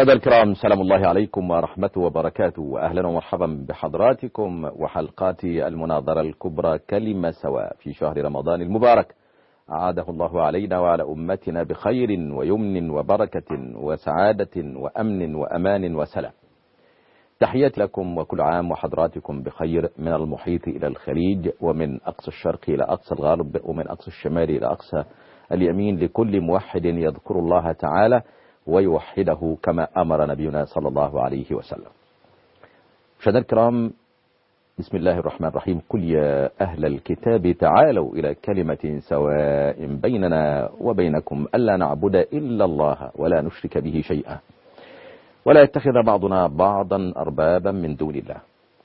مشاهدينا الكرام، سلام الله عليكم ورحمته وبركاته، وأهلا ومرحبا بحضراتكم وحلقات المناظرة الكبرى كلمة سواء في شهر رمضان المبارك. أعاده الله علينا وعلى أمتنا بخير ويمن وبركة وسعادة وأمن وأمان وسلام. تحياتي لكم وكل عام وحضراتكم بخير، من المحيط إلى الخليج، ومن أقصى الشرق إلى أقصى الغرب، ومن أقصى الشمال إلى أقصى اليمين، لكل موحد يذكر الله تعالى ويوحده كما أمر نبينا صلى الله عليه وسلم. مشاهدينا الكرام، بسم الله الرحمن الرحيم. قل يا أهل الكتاب تعالوا إلى كلمة سواء بيننا وبينكم ألا نعبد إلا الله ولا نشرك به شيئا ولا يتخذ بعضنا بعضا أربابا من دون الله.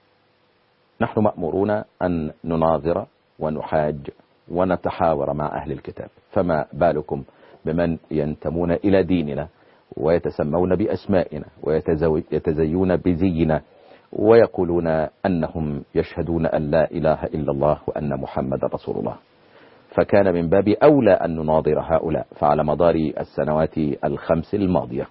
نحن مأمورون أن نناظر ونحاج ونتحاور مع أهل الكتاب، فما بالكم بمن ينتمون إلى ديننا ويتسمون بأسمائنا ويتزيون بزينا ويقولون أنهم يشهدون أن لا إله إلا الله وأن محمد رسول الله. فكان من باب أولى أن نناظر هؤلاء. فعلى مدار السنوات الخمس الماضية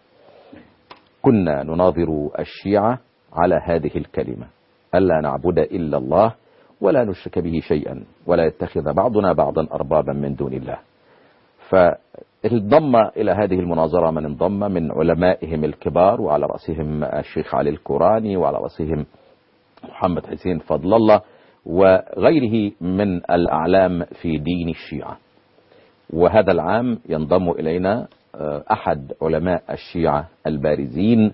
كنا نناظر الشيعة على هذه الكلمة: ألا نعبد إلا الله ولا نشرك به شيئا ولا يتخذ بعضنا بعضا أربابا من دون الله. فانضم إلى هذه المناظرة من انضم من علمائهم الكبار، وعلى رأسهم الشيخ علي الكوراني، وعلى رأسهم محمد حسين فضل الله، وغيره من الأعلام في دين الشيعة. وهذا العام ينضم إلينا أحد علماء الشيعة البارزين،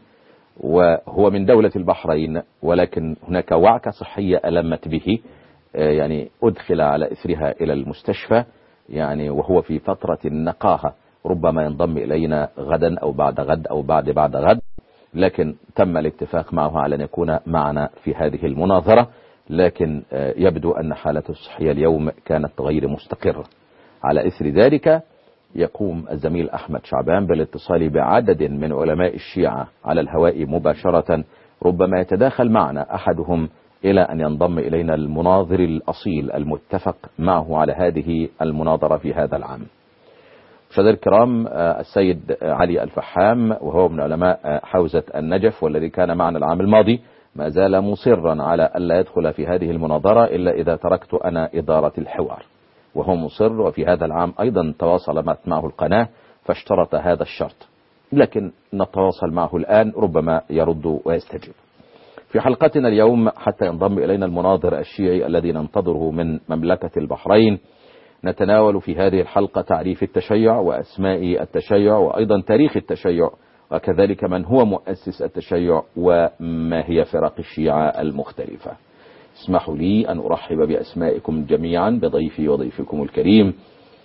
وهو من دولة البحرين، ولكن هناك وعكة صحية ألمت به، يعني أدخل على إثرها إلى المستشفى، يعني وهو في فترة النقاهة. ربما ينضم إلينا غدا أو بعد غد أو بعد غد، لكن تم الاتفاق معه على أن يكون معنا في هذه المناظرة، لكن يبدو أن حالته الصحية اليوم كانت غير مستقرة. على إثر ذلك يقوم الزميل أحمد شعبان بالاتصال بعدد من علماء الشيعة على الهواء مباشرة، ربما يتداخل معنا أحدهم إلى أن ينضم إلينا المناظر الأصيل المتفق معه على هذه المناظرة في هذا العام. مشاهدينا الكرام، السيد علي الفحام، وهو من علماء حوزة النجف والذي كان معنا العام الماضي، ما زال مصرا على ألا يدخل في هذه المناظرة إلا إذا تركت أنا إدارة الحوار، وهو مصر. وفي هذا العام أيضا تواصلت معه القناة فاشترط هذا الشرط، لكن نتواصل معه الآن، ربما يرد ويستجيب. في حلقتنا اليوم حتى ينضم إلينا المناظر الشيعي الذي ننتظره من مملكة البحرين، نتناول في هذه الحلقة تعريف التشيع وأسماء التشيع وأيضا تاريخ التشيع، وكذلك من هو مؤسس التشيع وما هي فرق الشيعة المختلفة. اسمحوا لي أن أرحب بأسمائكم جميعا بضيفي وضيفكم الكريم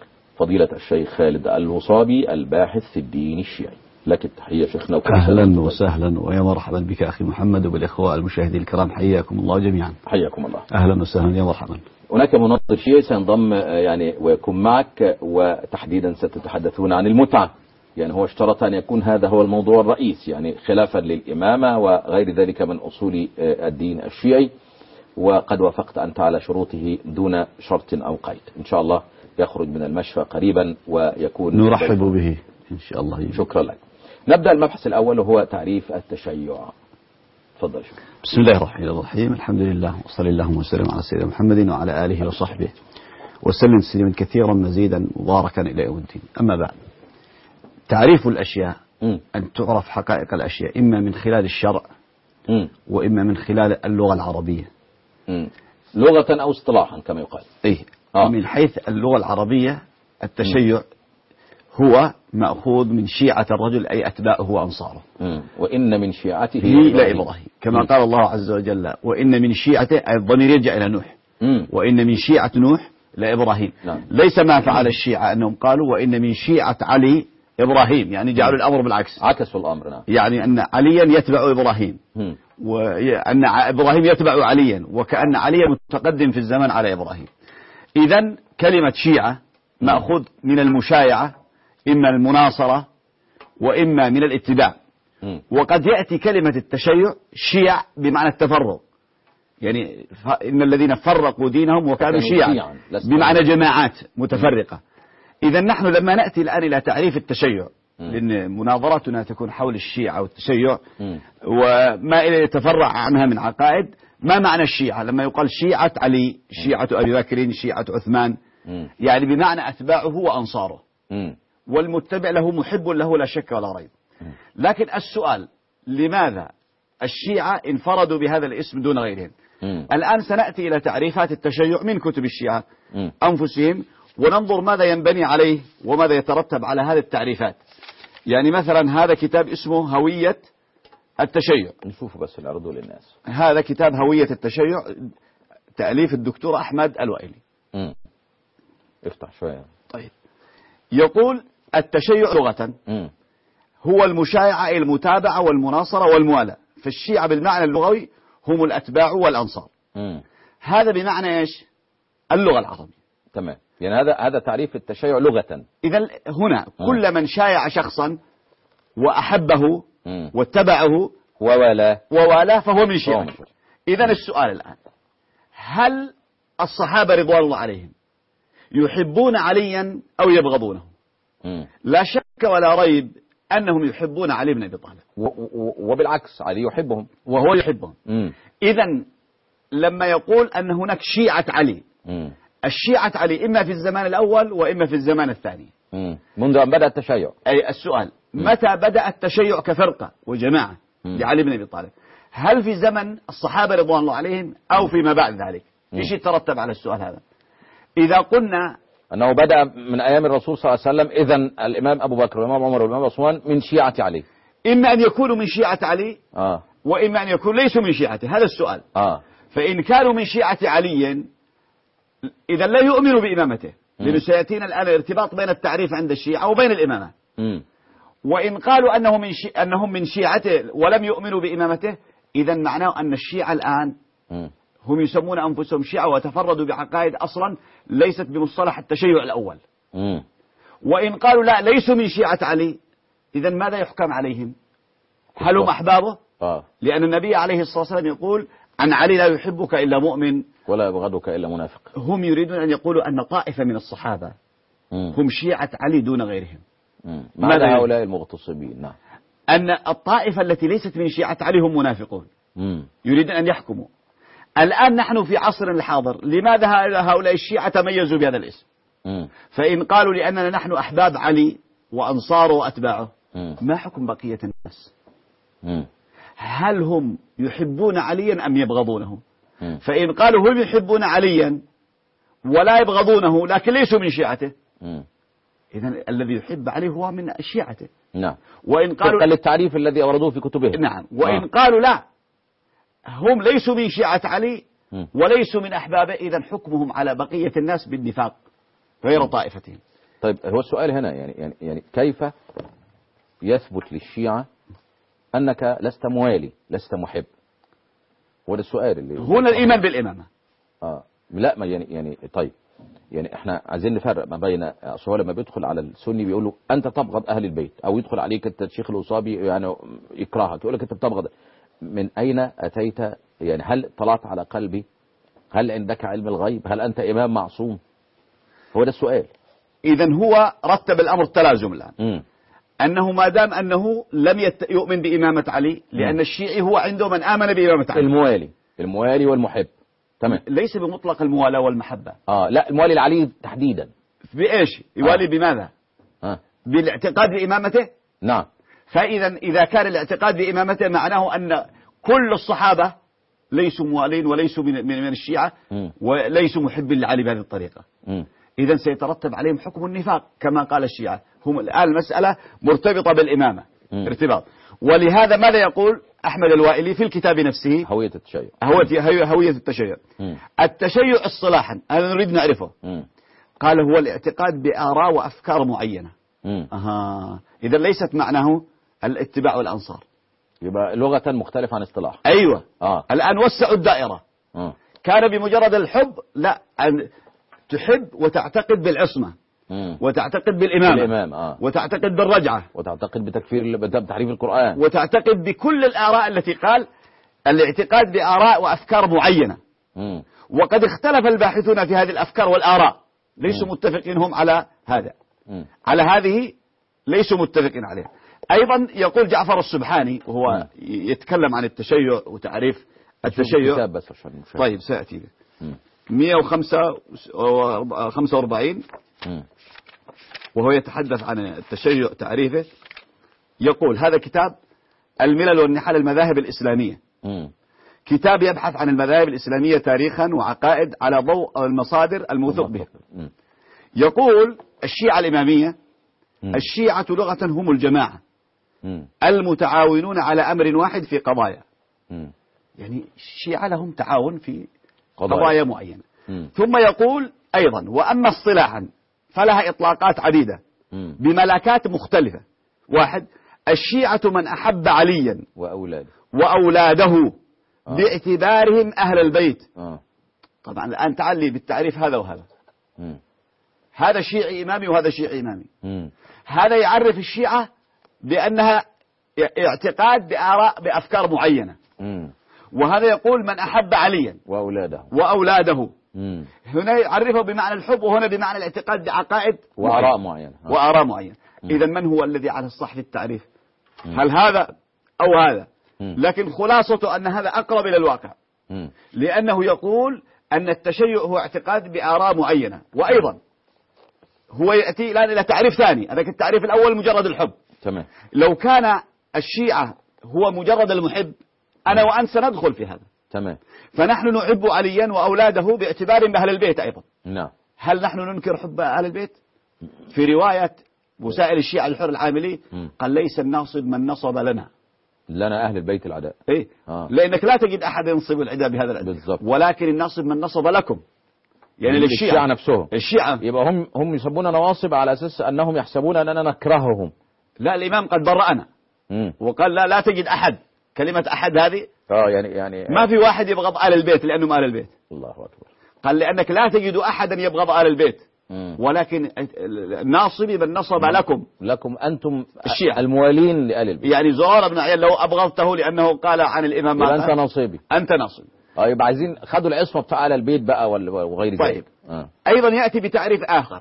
فضيلة الشيخ خالد الوصابي، الباحث في الدين الشيعي. لك التحية شيخنا. أهلا وسهلا ويا مرحبا بك أخي محمد وبالإخوة المشاهدين الكرام، حياكم الله جميعا. حياكم الله. أهلا وسهلا يا مرحبا. هناك مناظر شيعي سينضم يعني ويكون معك، وتحديدا ستتحدثون عن المتعة، يعني هو اشترط أن يكون هذا هو الموضوع الرئيس، يعني خلافا للإمامة وغير ذلك من أصول الدين الشيعي، وقد وافقت أنت على شروطه دون شرط أو قيد. إن شاء الله يخرج من المشفى قريبا ويكون نرحب به إن شاء الله. شكرا لك. نبدأ المبحث الأول وهو تعريف التشيع. تفضل. بسم الله الرحمن الرحيم، الحمد لله وصلى الله وسلم على سيدنا محمد وعلى آله وصحبه وسلم تسليما كثيرا مزيدا مباركا إلى يوم الدين. أما بعد، تعريف الأشياء أن تعرف حقائق الأشياء إما من خلال الشرع وإما من خلال اللغة العربية، لغة أو اصطلاحا كما يقال. من حيث اللغة العربية التشيع هو مأخوذ من شيعة الرجل، أي أتباعه وأنصاره. وإن من شيعته لإبراهيم، كما قال الله عز وجل: وإن من شيعته، أي الضمير يرجع إلى نوح، وإن من شيعة نوح لإبراهيم. ليس ما فعل الشيعة أنهم قالوا وإن من شيعة علي إبراهيم، يعني جعلوا الأمر بالعكس، عكسوا الأمر. يعني أن عليا يتبع إبراهيم وأن إبراهيم يتبع عليا، وكأن عليا متقدم في الزمن على إبراهيم. إذن كلمة شيعة مأخوذ من المشايعة، إما المناصرة وإما من الاتباع. وقد يأتي كلمة التشيع شيع بمعنى التفرق، يعني إن الذين فرقوا دينهم وكانوا شيعا بمعنى جماعات متفرقة. إذا نحن لما نأتي الآن إلى تعريف التشيع لأن مناظرتنا تكون حول الشيعة والتشيع وما يتفرع عنها من عقائد. ما معنى الشيعة؟ لما يقال شيعة علي، شيعة أبي بكر، شيعة عثمان، يعني بمعنى أتباعه وأنصاره، والمتبع له محب له لا شك ولا ريب. لكن السؤال، لماذا الشيعة انفردوا بهذا الاسم دون غيرهم؟ الآن سنأتي إلى تعريفات التشيع من كتب الشيعة أنفسهم، وننظر ماذا ينبني عليه وماذا يترتب على هذه التعريفات. يعني مثلا هذا كتاب اسمه هوية التشيع، نشوفه بس نعرضه للناس. هذا كتاب هوية التشيع تأليف الدكتور أحمد الوائلي. افتح شوية. طيب، يقول التشيع لغة هو المشايعة، المتابعة والمناصرة والموالاة. فالشيعة بالمعنى اللغوي هم الأتباع والأنصار. هذا بمعنى إيش؟ اللغة العربية. تمام. يعني هذا تعريف التشيع لغة. إذا هنا كل من شايع شخصا وأحبه واتبعه ووالاه فهو من شيعة. إذا السؤال الآن، هل الصحابة رضوان الله عليهم يحبون عليا أو يبغضونه؟ لا شك ولا ريب أنهم يحبون علي بن أبي طالب، وبالعكس علي يحبهم وهو يحبهم. إذا لما يقول أن هناك شيعة علي، الشيعة علي إما في الزمان الأول وإما في الزمان الثاني، منذ أن بدأ التشيع. أي السؤال، متى بدأ التشيع كفرقة وجماعة لعلي بن أبي طالب؟ هل في زمن الصحابة رضوان الله عليهم أو فيما بعد ذلك؟ إيش يترتب على السؤال هذا؟ إذا قلنا أنه بدأ من أيام الرسول صلى الله عليه وسلم، إذن الإمام أبو بكر والإمام عمر والإمام عثمان من شيعة علي. إما أن يكونوا من شيعة علي وإما أن يكونوا ليسوا من شيعته. هذا السؤال. فإن كانوا من شيعة علي إذا لا يؤمنوا بإمامته، لأنه سيأتينا الآن الارتباط بين التعريف عند الشيعة وبين الإمامة. وإن قالوا أنهم من شيعته ولم يؤمنوا بإمامته، إذا معناه أن الشيعة الآن هم يسمون أنفسهم شيعة وتفردوا بعقائد أصلا ليست بمصطلح التشيع الأول. وإن قالوا لا ليسوا من شيعة علي، إذا ماذا يحكم عليهم؟ هل هم أحبابه؟ لأن النبي عليه الصلاة والسلام يقول عن علي لا يحبك إلا مؤمن ولا يبغضك إلا منافق. هم يريدون أن يقولوا أن طائفة من الصحابة هم شيعة علي دون غيرهم. ماذا هؤلاء المغتصبين؟ نعم. أن الطائفة التي ليست من شيعة علي هم منافقون. يريدون أن يحكموا. الآن نحن في عصر الحاضر، لماذا هؤلاء الشيعة تميزوا بهذا الاسم؟ فإن قالوا لأننا نحن أحباب علي وأنصاره وأتباعه، ما حكم بقية الناس؟ هل هم يحبون عليا أم يبغضونه؟ فإن قالوا هم يحبون عليا ولا يبغضونه لكن ليسوا من شيعته، إذن الذي يحب عليه هو من شيعته. نعم. وإن قالوا للتعريف الذي أوردوه في كتبهم. نعم. وإن قالوا لا هم ليسوا من شيعة علي وليسوا من أحبابه، إذن حكمهم على بقية الناس بالنفاق غير طائفتهم. طيب، هو السؤال هنا يعني كيف يثبت للشيعة أنك لست موالي، لست محب؟ وده السؤال اللي هنا الإيمان بالإمامة. لا، ما يعني طيب، يعني احنا عايزين نفرق ما بين أصحابه. لما بيدخل على السني بيقولوا أنت تبغض أهل البيت، أو يدخل عليك أنت الشيخ الوصابي يعني يكرهك، يقول لك أنت بتبغض. من أين أتيت؟ يعني هل طلعت على قلبي؟ هل عندك علم الغيب؟ هل أنت إمام معصوم؟ هو ده السؤال. إذن هو رتب الأمر التلازم الآن. أنه ما دام أنه لم يؤمن بإمامة علي، لأن الشيعي هو عنده من آمن بإمامة علي، الموالي والمحب. تمام. ليس بمطلق الموالاة والمحبة. لا، الموالي العلي تحديدا. بإيش يوالي؟ بماذا؟ بالاعتقاد بإمامته. نعم. إذا كان الاعتقاد بإمامته معناه أن كل الصحابة ليسوا موالين وليسوا من الشيعة وليسوا محبين لعلي بهذه الطريقة، إذا سيترتب عليهم حكم النفاق كما قال الشيعة. هم الآن المسألة مرتبطة بالإمامة ارتباط. ولهذا ماذا يقول أحمد الوائلي في الكتاب نفسه؟ هوية التشيع. هوية التشيع. التشيع اصطلاحا أنا نريد نعرفه. قال هو الاعتقاد بآراء وأفكار معينة. إذا ليست معناه الاتباع والأنصار، يبقى لغة مختلف عن اصطلاح. أيوة. الآن وسعوا الدائرة. كان بمجرد الحب، لا، أن تحب وتعتقد بالعصمة وتعتقد بالإمامة وتعتقد بالرجعة وتعتقد بتحريف القرآن وتعتقد بكل الآراء التي قال الاعتقاد بآراء وأفكار معينة. وقد اختلف الباحثون في هذه الأفكار والآراء، ليسوا متفقين هم على هذا. على هذه ليسوا متفقين عليها. أيضا يقول جعفر السبحاني وهو يتكلم عن التشيع وتعريف التشيع. بس عشان طيب سأتي 145 وهو يتحدث عن التشيع تعريفه. يقول هذا كتاب الملل والنحال المذاهب الإسلامية، كتاب يبحث عن المذاهب الإسلامية تاريخا وعقائد على ضوء المصادر الموثوق بها. يقول الشيعة الإمامية الشيعة لغة هم الجماعة المتعاونون على أمر واحد في قضايا. يعني الشيعة لهم تعاون في قضايا معينة. ثم يقول أيضا وأما اصطلاحا فلها إطلاقات عديدة بملكات مختلفة. واحد، الشيعة من أحب عليا وأولاده باعتبارهم أهل البيت. طبعا الآن تعلي بالتعريف هذا وهذا. هذا شيعي إمامي وهذا شيعي إمامي. هذا يعرف الشيعة بأنها اعتقاد بآراء بأفكار معينة، وهذا يقول من أحب عليا وأولاده. هنا يعرفه بمعنى الحب وهنا بمعنى الاعتقاد بعقائد وآراء معينة. إذا من هو الذي على الصح في التعريف؟ هل هذا أو هذا؟ لكن خلاصته أن هذا أقرب إلى الواقع، لأنه يقول أن التشيع هو اعتقاد بآراء معينة. وأيضا هو يأتي الآن إلى تعريف ثاني. هذاك التعريف الأول مجرد الحب. تمام. لو كان الشيعة هو مجرد المحب أنا وأنت سندخل في هذا. تمام. فنحن نحب عليا وأولاده باعتبارهم أهل البيت أيضا. نعم. هل نحن ننكر حب أهل البيت؟ في رواية وسائل الشيعة الحر العاملي قال ليس الناصب من نصب لنا أهل البيت العداء. إيه؟ لأنك لا تجد أحد ينصب العداء بهذا العداء بالضبط. ولكن الناصب من نصب لكم، يعني للشيعة نفسهم. الشيعة يبقى هم يسمون نواصب على أساس أنهم يحسبون أننا نكرههم. لا، الإمام قد برأنا وقال لا تجد أحد. كلمة أحد هذه يعني ما في واحد يبغض آل البيت لأنهم آل البيت. الله أكبر. قال لأنك لا تجد أحدا يبغض آل البيت، ولكن الناصبي من نصب لكم أنتم الشيعة الموالين لآل البيت. يعني زهير بن عيال لو أبغضته لأنه قال عن الإمام أنت ناصبي. أنت ناصبي. يبقى عايزين خدوا العصمة بتاع آل البيت بقى وغير ذلك. طيب. أيضا يأتي بتعريف آخر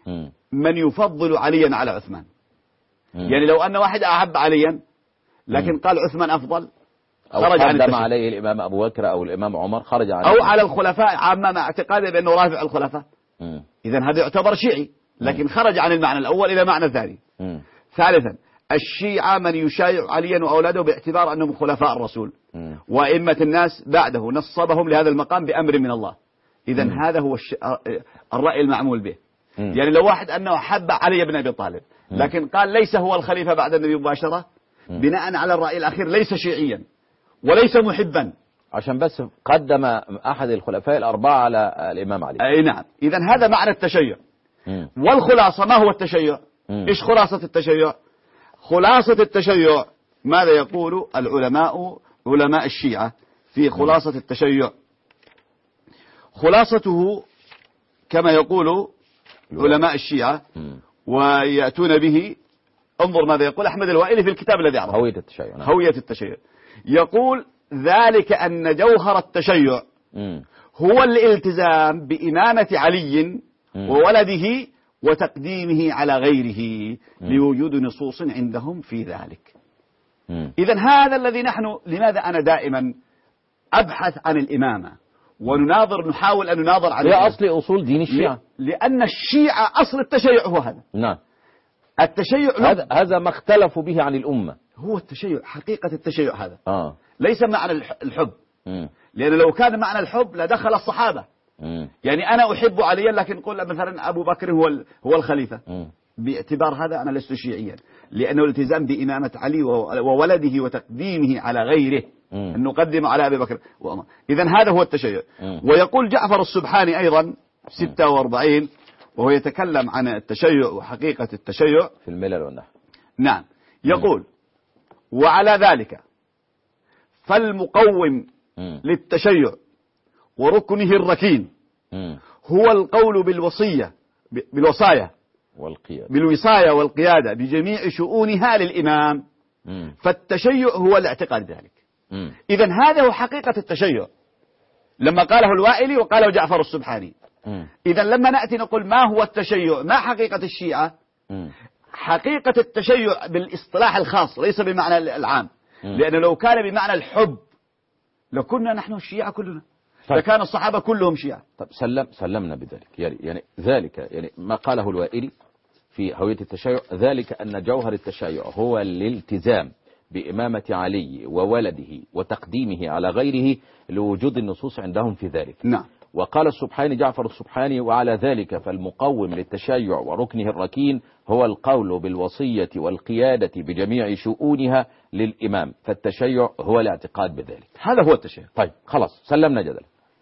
من يفضل عليا على عثمان. يعني لو أن واحد أحب عليا لكن قال عثمان أفضل خرج عن التشيع. عليه الإمام أبو بكر أو الإمام عمر خرج عن أو على الخلفاء عامة مع اعتقاده بأنه رافع الخلفاء. إذن هذا يعتبر شيعي لكن خرج عن المعنى الأول إلى معنى ثاني. ثالثا الشيعة من يشايع عليا وأولاده باعتبار أنهم خلفاء الرسول وأئمة الناس بعده نصبهم لهذا المقام بأمر من الله. إذن هذا هو الرأي المعمول به. يعني لو واحد أنه حب علي بن أبي طالب لكن قال ليس هو الخليفة بعد النبي مباشرة بناء على الرأي الأخير ليس شيعيا وليس محبا، عشان بس قدم أحد الخلفاء الأربعة على الإمام علي. أي نعم. إذن هذا معنى التشيع. والخلاصة ما هو التشيع؟ إيش خلاصة التشيع؟ خلاصة التشيع ماذا يقول علماء الشيعة في خلاصة التشيع؟ خلاصته كما يقول علماء الشيعة ويأتون به. انظر ماذا يقول أحمد الوائلي في الكتاب الذي أعرفه هوية التشيع. يقول ذلك أن جوهر التشيع هو الالتزام بإمامة علي وولده وتقديمه على غيره لوجود نصوص عندهم في ذلك. إذن هذا الذي نحن لماذا أنا دائما أبحث عن الإمامة نحاول أن نناظر على أصل دين الشيعة، لأن الشيعة أصل التشيع هو هذا. نعم. التشيع هذا ما اختلفوا به عن الأمة. هو التشيع حقيقة التشيع هذا ليس معنى الحب. لأن لو كان معنى الحب لدخل الصحابة. يعني أنا أحب عليا لكن قل مثلا أبو بكر هو الخليفة. باعتبار هذا أنا لست شيعيا، لأنه الالتزام بإمامة علي وولده وتقديمه على غيره أن نقدم على أبي بكر وعمر. إذن هذا هو التشيع. ويقول جعفر السبحاني أيضا 46 وهو يتكلم عن التشيع وحقيقة التشيع في الملل والنحو. نعم. يقول وعلى ذلك فالمقوم للتشيع وركنه الركين هو القول بالوصايا والقيادة بجميع شؤونها للإمام. فالتشيع هو الاعتقاد بذلك. إذن هذا هو حقيقة التشيع لما قاله الوائلي وقاله جعفر السبحاني. إذن لما نأتي نقول ما هو التشيع، ما حقيقة الشيعة، حقيقة التشيع بالاصطلاح الخاص ليس بمعنى العام، لأنه لو كان بمعنى الحب لكنا نحن الشيعة كلنا، لكان الصحابة كلهم شيعة. طب سلمنا بذلك، يعني ذلك يعني ما قاله الوائلي في هوية التشيع، ذلك أن جوهر التشيع هو الالتزام بإمامة علي وولده وتقديمه على غيره لوجود النصوص عندهم في ذلك. نعم. وقال السبحاني جعفر السبحاني: وعلى ذلك فالمقوم للتشيع وركنه الركين هو القول بالوصية والقيادة بجميع شؤونها للإمام، فالتشيع هو الاعتقاد بذلك. هذا هو التشيع. طيب خلاص سلمنا جدل،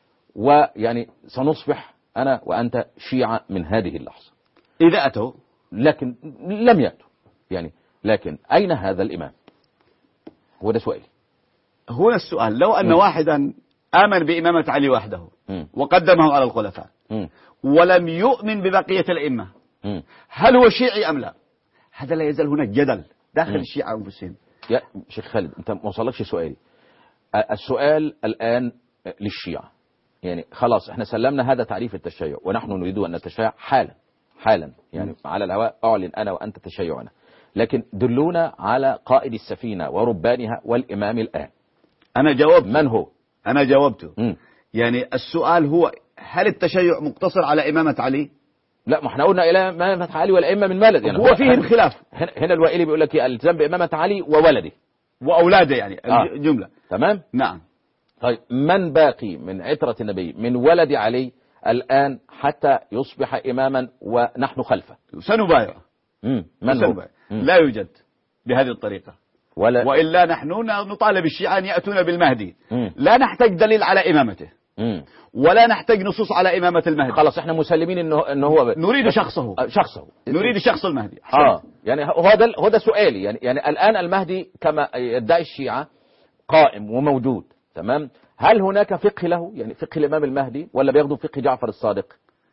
ويعني سنصبح أنا وأنت شيعة من هذه اللحظة إذا أتوا، لكن لم يأتوا يعني، لكن أين هذا الإمام؟ هو ده سؤالي. هنا السؤال: لو أن واحدا آمن بإمامة علي وحده وقدمه على الخلفاء ولم يؤمن ببقية الأئمة، هل هو شيعي أم لا؟ هذا لا يزال هناك جدل داخل الشيعة أنفسهم. يا شيخ خالد، أنت ما وصلكش سؤالي. السؤال الآن للشيعة، يعني خلاص احنا سلمنا هذا تعريف التشيع، ونحن نريد أن نتشيع حالا يعني على الهواء أعلن أنا وأنت تشيعنا، لكن دلونا على قائد السفينة وربانها والإمام الآن. أنا جاوبت. من هو؟ أنا جاوبته. يعني السؤال هو: هل التشيع مقتصر على إمامة علي؟ لا، ما احنا قلنا إلى إمامة علي والأئمة من ولد، يعني هو فيهم خلاف. هنا الوائلي بيقول لك الالتزام بإمامة علي وولده وأولاده، يعني الجملة. تمام. نعم. طيب من باقي من عترة النبي من ولد علي الآن حتى يصبح إماما ونحن خلفه؟ سنبايع. من هو؟ لا يوجد بهذه الطريقة، وإلا نحن نطالب الشيعة أن يأتون بالمهدي. لا نحتاج دليل على إمامته، ولا نحتاج نصوص على إمامة المهدي. خلاص احنا مسلمين انه هو نريد شخصه. نريد شخص المهدي. يعني هو ده سؤالي، يعني الآن المهدي كما يدعي الشيعة قائم وموجود، تمام. هل هناك فقه له، يعني فقه الإمام المهدي، ولا بياخدوا فقه جعفر الصادق؟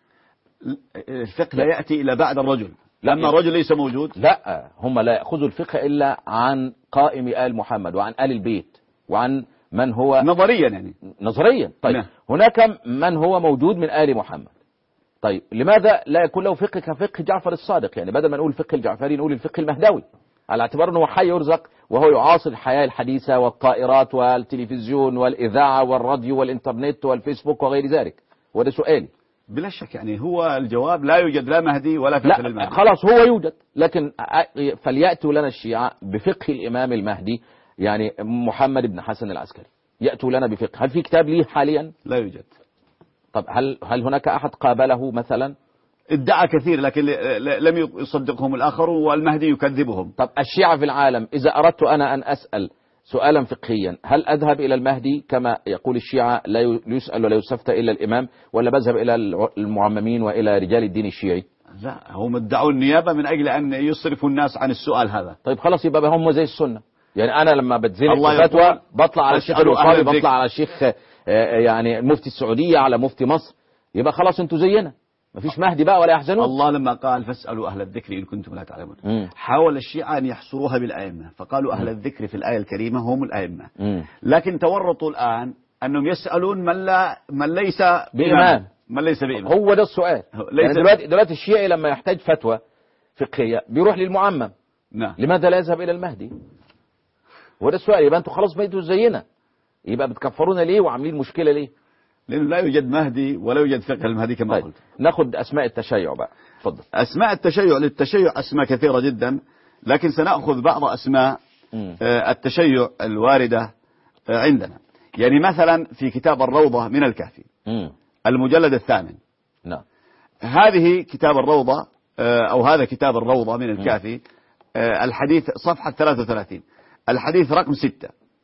الفقه لا يأتي إلى بعد الرجل، لما الرجل ليس موجود. لا، هم لا يأخذوا الفقه إلا عن قائم آل محمد وعن آل البيت وعن من هو نظريا، يعني نظريا. طيب نعم. هناك من هو موجود من آل محمد، طيب لماذا لا يكون له فقه كفقه جعفر الصادق؟ يعني بدل ما نقول الفقه الجعفري نقول الفقه المهدوي، على اعتبار أنه حي يرزق وهو يعاصر الحياة الحديثة والطائرات والتلفزيون والإذاعة والراديو والإنترنت والفيسبوك وغير ذلك. وده سؤالي. بلا شك، يعني هو الجواب: لا يوجد لا مهدي ولا فقه للمهدي. خلاص هو يوجد، لكن فليأتوا لنا الشيعة بفقه الإمام المهدي، يعني محمد بن حسن العسكري، يأتوا لنا بفقه. هل في كتاب ليه حاليا؟ لا يوجد. طب هل هناك أحد قابله مثلا؟ ادعى كثير لكن لم يصدقهم الآخرون، والمهدي يكذبهم. طب الشيعة في العالم، إذا أردت أنا أن أسأل سؤالا فقهيا، هل أذهب إلى المهدي كما يقول الشيعة لا يسأل ولا يستفتى إلا الإمام، ولا بذهب إلى المعممين وإلى رجال الدين الشيعي؟ لا، هم ادعوا النيابة من أجل أن يصرفوا الناس عن السؤال هذا. طيب خلاص، يبقى هم زي السنة. يعني أنا لما بتزنق فتوى بطلع على الشيخ الوصابي، بطلع على الشيخ يعني مفتي السعودية، على مفتي مصر، يبقى خلاص انتوا زينا، مفيش مهدي بقى ولا يحزنون. الله لما قال: فاسألوا أهل الذكر إن كنتم لا تعلمون، حاول الشيعة أن يحصروها بالأئمة، فقالوا أهل الذكر في الآية الكريمة هم الأئمة. لكن تورطوا الآن أنهم يسألون من ليس بإمام. من ليس بإمام. هو ده السؤال. يعني دلوقتي الشيعي لما يحتاج فتوى فقهية بيروح للمعمم. نعم. لماذا لا يذهب إلى المهدي؟ هو ده السؤال. يبقى انتوا خلاص بقيتوا زينا، يبقى بتكفرونا ليه وعاملين مشكلة ليه؟ لأنه لا يوجد مهدي ولا يوجد فقه المهدي كما قلت. ناخد أسماء التشيع بقى، اتفضل. أسماء التشيع للتشيع أسماء كثيرة جدا، لكن سنأخذ بعض أسماء التشيع الواردة عندنا. يعني مثلا في كتاب الروضة من الكافي المجلد 8. نعم. هذه كتاب الروضة أو هذا كتاب الروضة من الكافي، الحديث صفحة 33، الحديث رقم 6.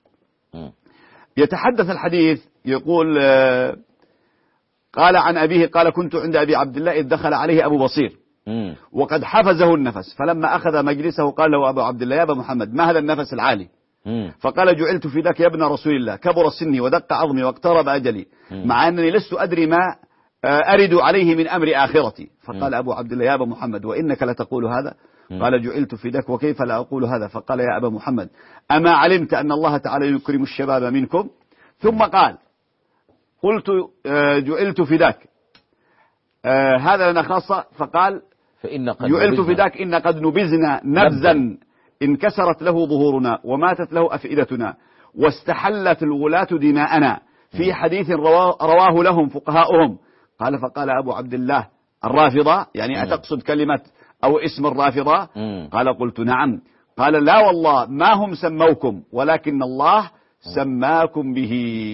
يتحدث الحديث يقول: قال عن أبيه قال: كنت عند أبي عبد الله إذ دخل عليه أبو بصير وقد حفزه النفس، فلما أخذ مجلسه قال له أبو عبد الله: يا أبا محمد، ما هذا النفس العالي؟ فقال: جعلت فداك يا ابن رسول الله، كبر سني ودق عظمي واقترب أجلي، مع أنني لست أدري ما أرد عليه من أمر آخرتي. فقال أبو عبد الله: يا أبا محمد، وإنك لتقول هذا؟ قال: جعلت فداك، وكيف لا أقول هذا؟ فقال: يا أبا محمد، أما علمت أن الله تعالى يكرم الشباب منكم؟ ثم قال: قلت: جعلت فداك، هذا لنا خاصة. فقال: فإن قد يعلت نبذنا. فداك إن قد نبذنا نبذا انكسرت له ظهورنا وماتت له أفئدتنا واستحلت الولاة دماءنا في حديث رواه لهم فقهاؤهم. قال فقال أبو عبد الله الرافضة، يعني أتقصد كلمة أو اسم الرافضة؟ قال قلت نعم. قال لا والله ما هم سموكم ولكن الله سماكم به.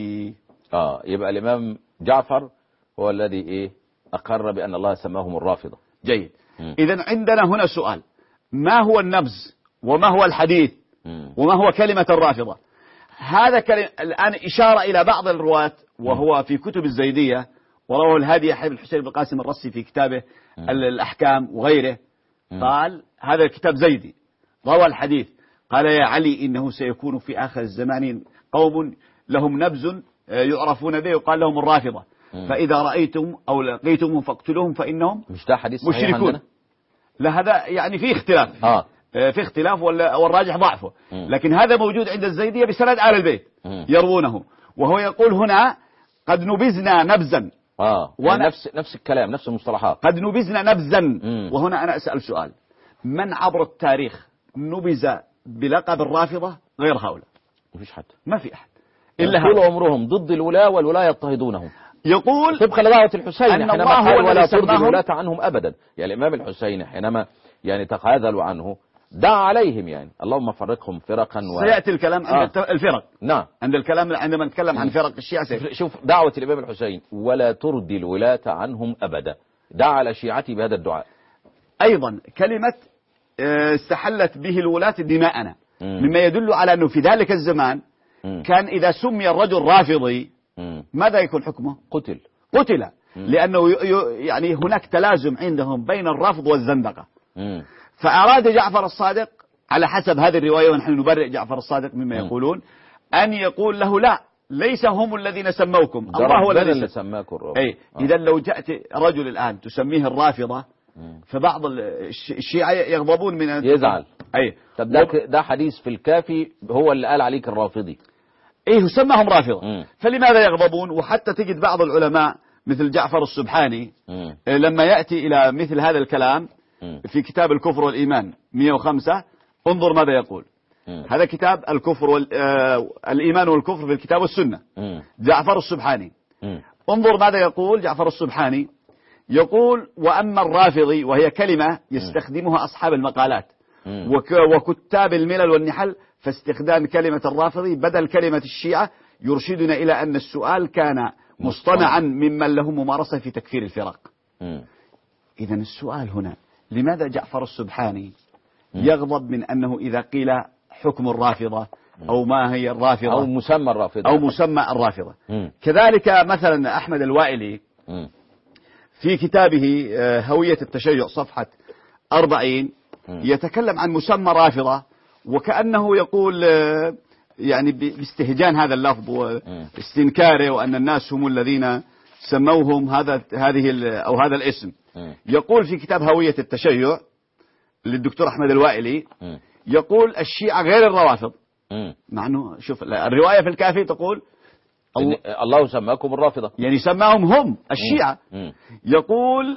يبقى الإمام جعفر هو الذي أقر بأن الله سماهم الرافضة. جيد. إذن عندنا هنا سؤال: ما هو النبذ وما هو الحديث وما هو كلمة الرافضة؟ هذا الآن إشارة إلى بعض الرواة وهو في كتب الزيدية، ورواه الهادي يحيى بن الحسين بن قاسم الرسي في كتابه الأحكام وغيره. قال هذا الكتاب زيدي روى الحديث، قال يا علي إنه سيكون في آخر الزمان قوم لهم نبذ يعرفون به يقال لهم الرافضة، فإذا رأيتم أو لقيتمهم فاقتلوهم فإنهم مش ده حديث صحيح مشركون. عندنا؟ لا هذا يعني فيه اختلاف. في اختلاف والراجح ضعفه، لكن هذا موجود عند الزيدية بسند آل البيت يروونه، وهو يقول هنا قد نبذنا نبذا. يعني نفس الكلام، نفس المصطلحات، قد نبذنا نبذا. وهنا أنا أسأل سؤال: من عبر التاريخ نبذ بلقب الرافضة غير هؤلاء؟ مفيش حد، ما في أحد إلا طول عمرهم ضد الولاة والولاة يضطهدونهم. يقول طبقا لدعوة الحسين حينما قال ولا ترضي الولاة عنهم أبدا، يعني الإمام الحسين حينما يعني تخاذلوا عنه دعا عليهم، يعني اللهم فرقهم فرقا سيأتي الكلام عند الفرق. نعم، عند الكلام عندما نتكلم عن فرق الشيعة شوف دعوة الإمام الحسين: ولا ترضي الولاة عنهم أبدا، دعا على شيعتي بهذا الدعاء. أيضا كلمة استحلت به الولاة دماءنا، مما يدل على أنه في ذلك الزمان كان إذا سمي الرجل رافضي ماذا يكون حكمه؟ قتل، لأنه يعني هناك تلازم عندهم بين الرفض والزندقة. فأراد جعفر الصادق على حسب هذه الرواية، ونحن نبرئ جعفر الصادق مما يقولون، أن يقول له لا، ليس هم الذين سموكم، الله هو الذي سماكم. إذا لو جاءت رجل الآن تسميه الرافضة فبعض الشيعة يغضبون من يزعل. طب ده حديث في الكافي هو اللي قال عليك الرافضي. سماهم رافضة. فلماذا يغضبون؟ وحتى تجد بعض العلماء مثل جعفر السبحاني لما يأتي إلى مثل هذا الكلام في كتاب الكفر والإيمان 105 انظر ماذا يقول. هذا كتاب الكفر الإيمان والكفر في الكتاب والسنة، جعفر السبحاني. انظر ماذا يقول جعفر السبحاني. يقول: وأما الرافضي، وهي كلمة يستخدمها أصحاب المقالات وكتاب الملل والنحل، فاستخدام كلمة الرافضي بدل كلمة الشيعة يرشدنا إلى أن السؤال كان مصطنعا ممن له ممارسة في تكفير الفرق. إذن السؤال هنا: لماذا جعفر السبحاني يغضب من أنه إذا قيل حكم الرافضة أو ما هي الرافضة أو مسمى الرافضة؟ كذلك مثلا أحمد الوائلي في كتابه هوية التشيع صفحة 40 يتكلم عن مسمى رافضة، وكأنه يقول يعني باستهجان هذا اللفظ واستنكاره، وأن الناس هم الذين سموهم هذا الاسم. يقول في كتاب هوية التشيع للدكتور أحمد الوائلي، يقول: الشيعة غير الروافض. مع أنه شوف الرواية في الكافي تقول الله سماكم الرافضة، يعني سماهم هم الشيعة. يقول: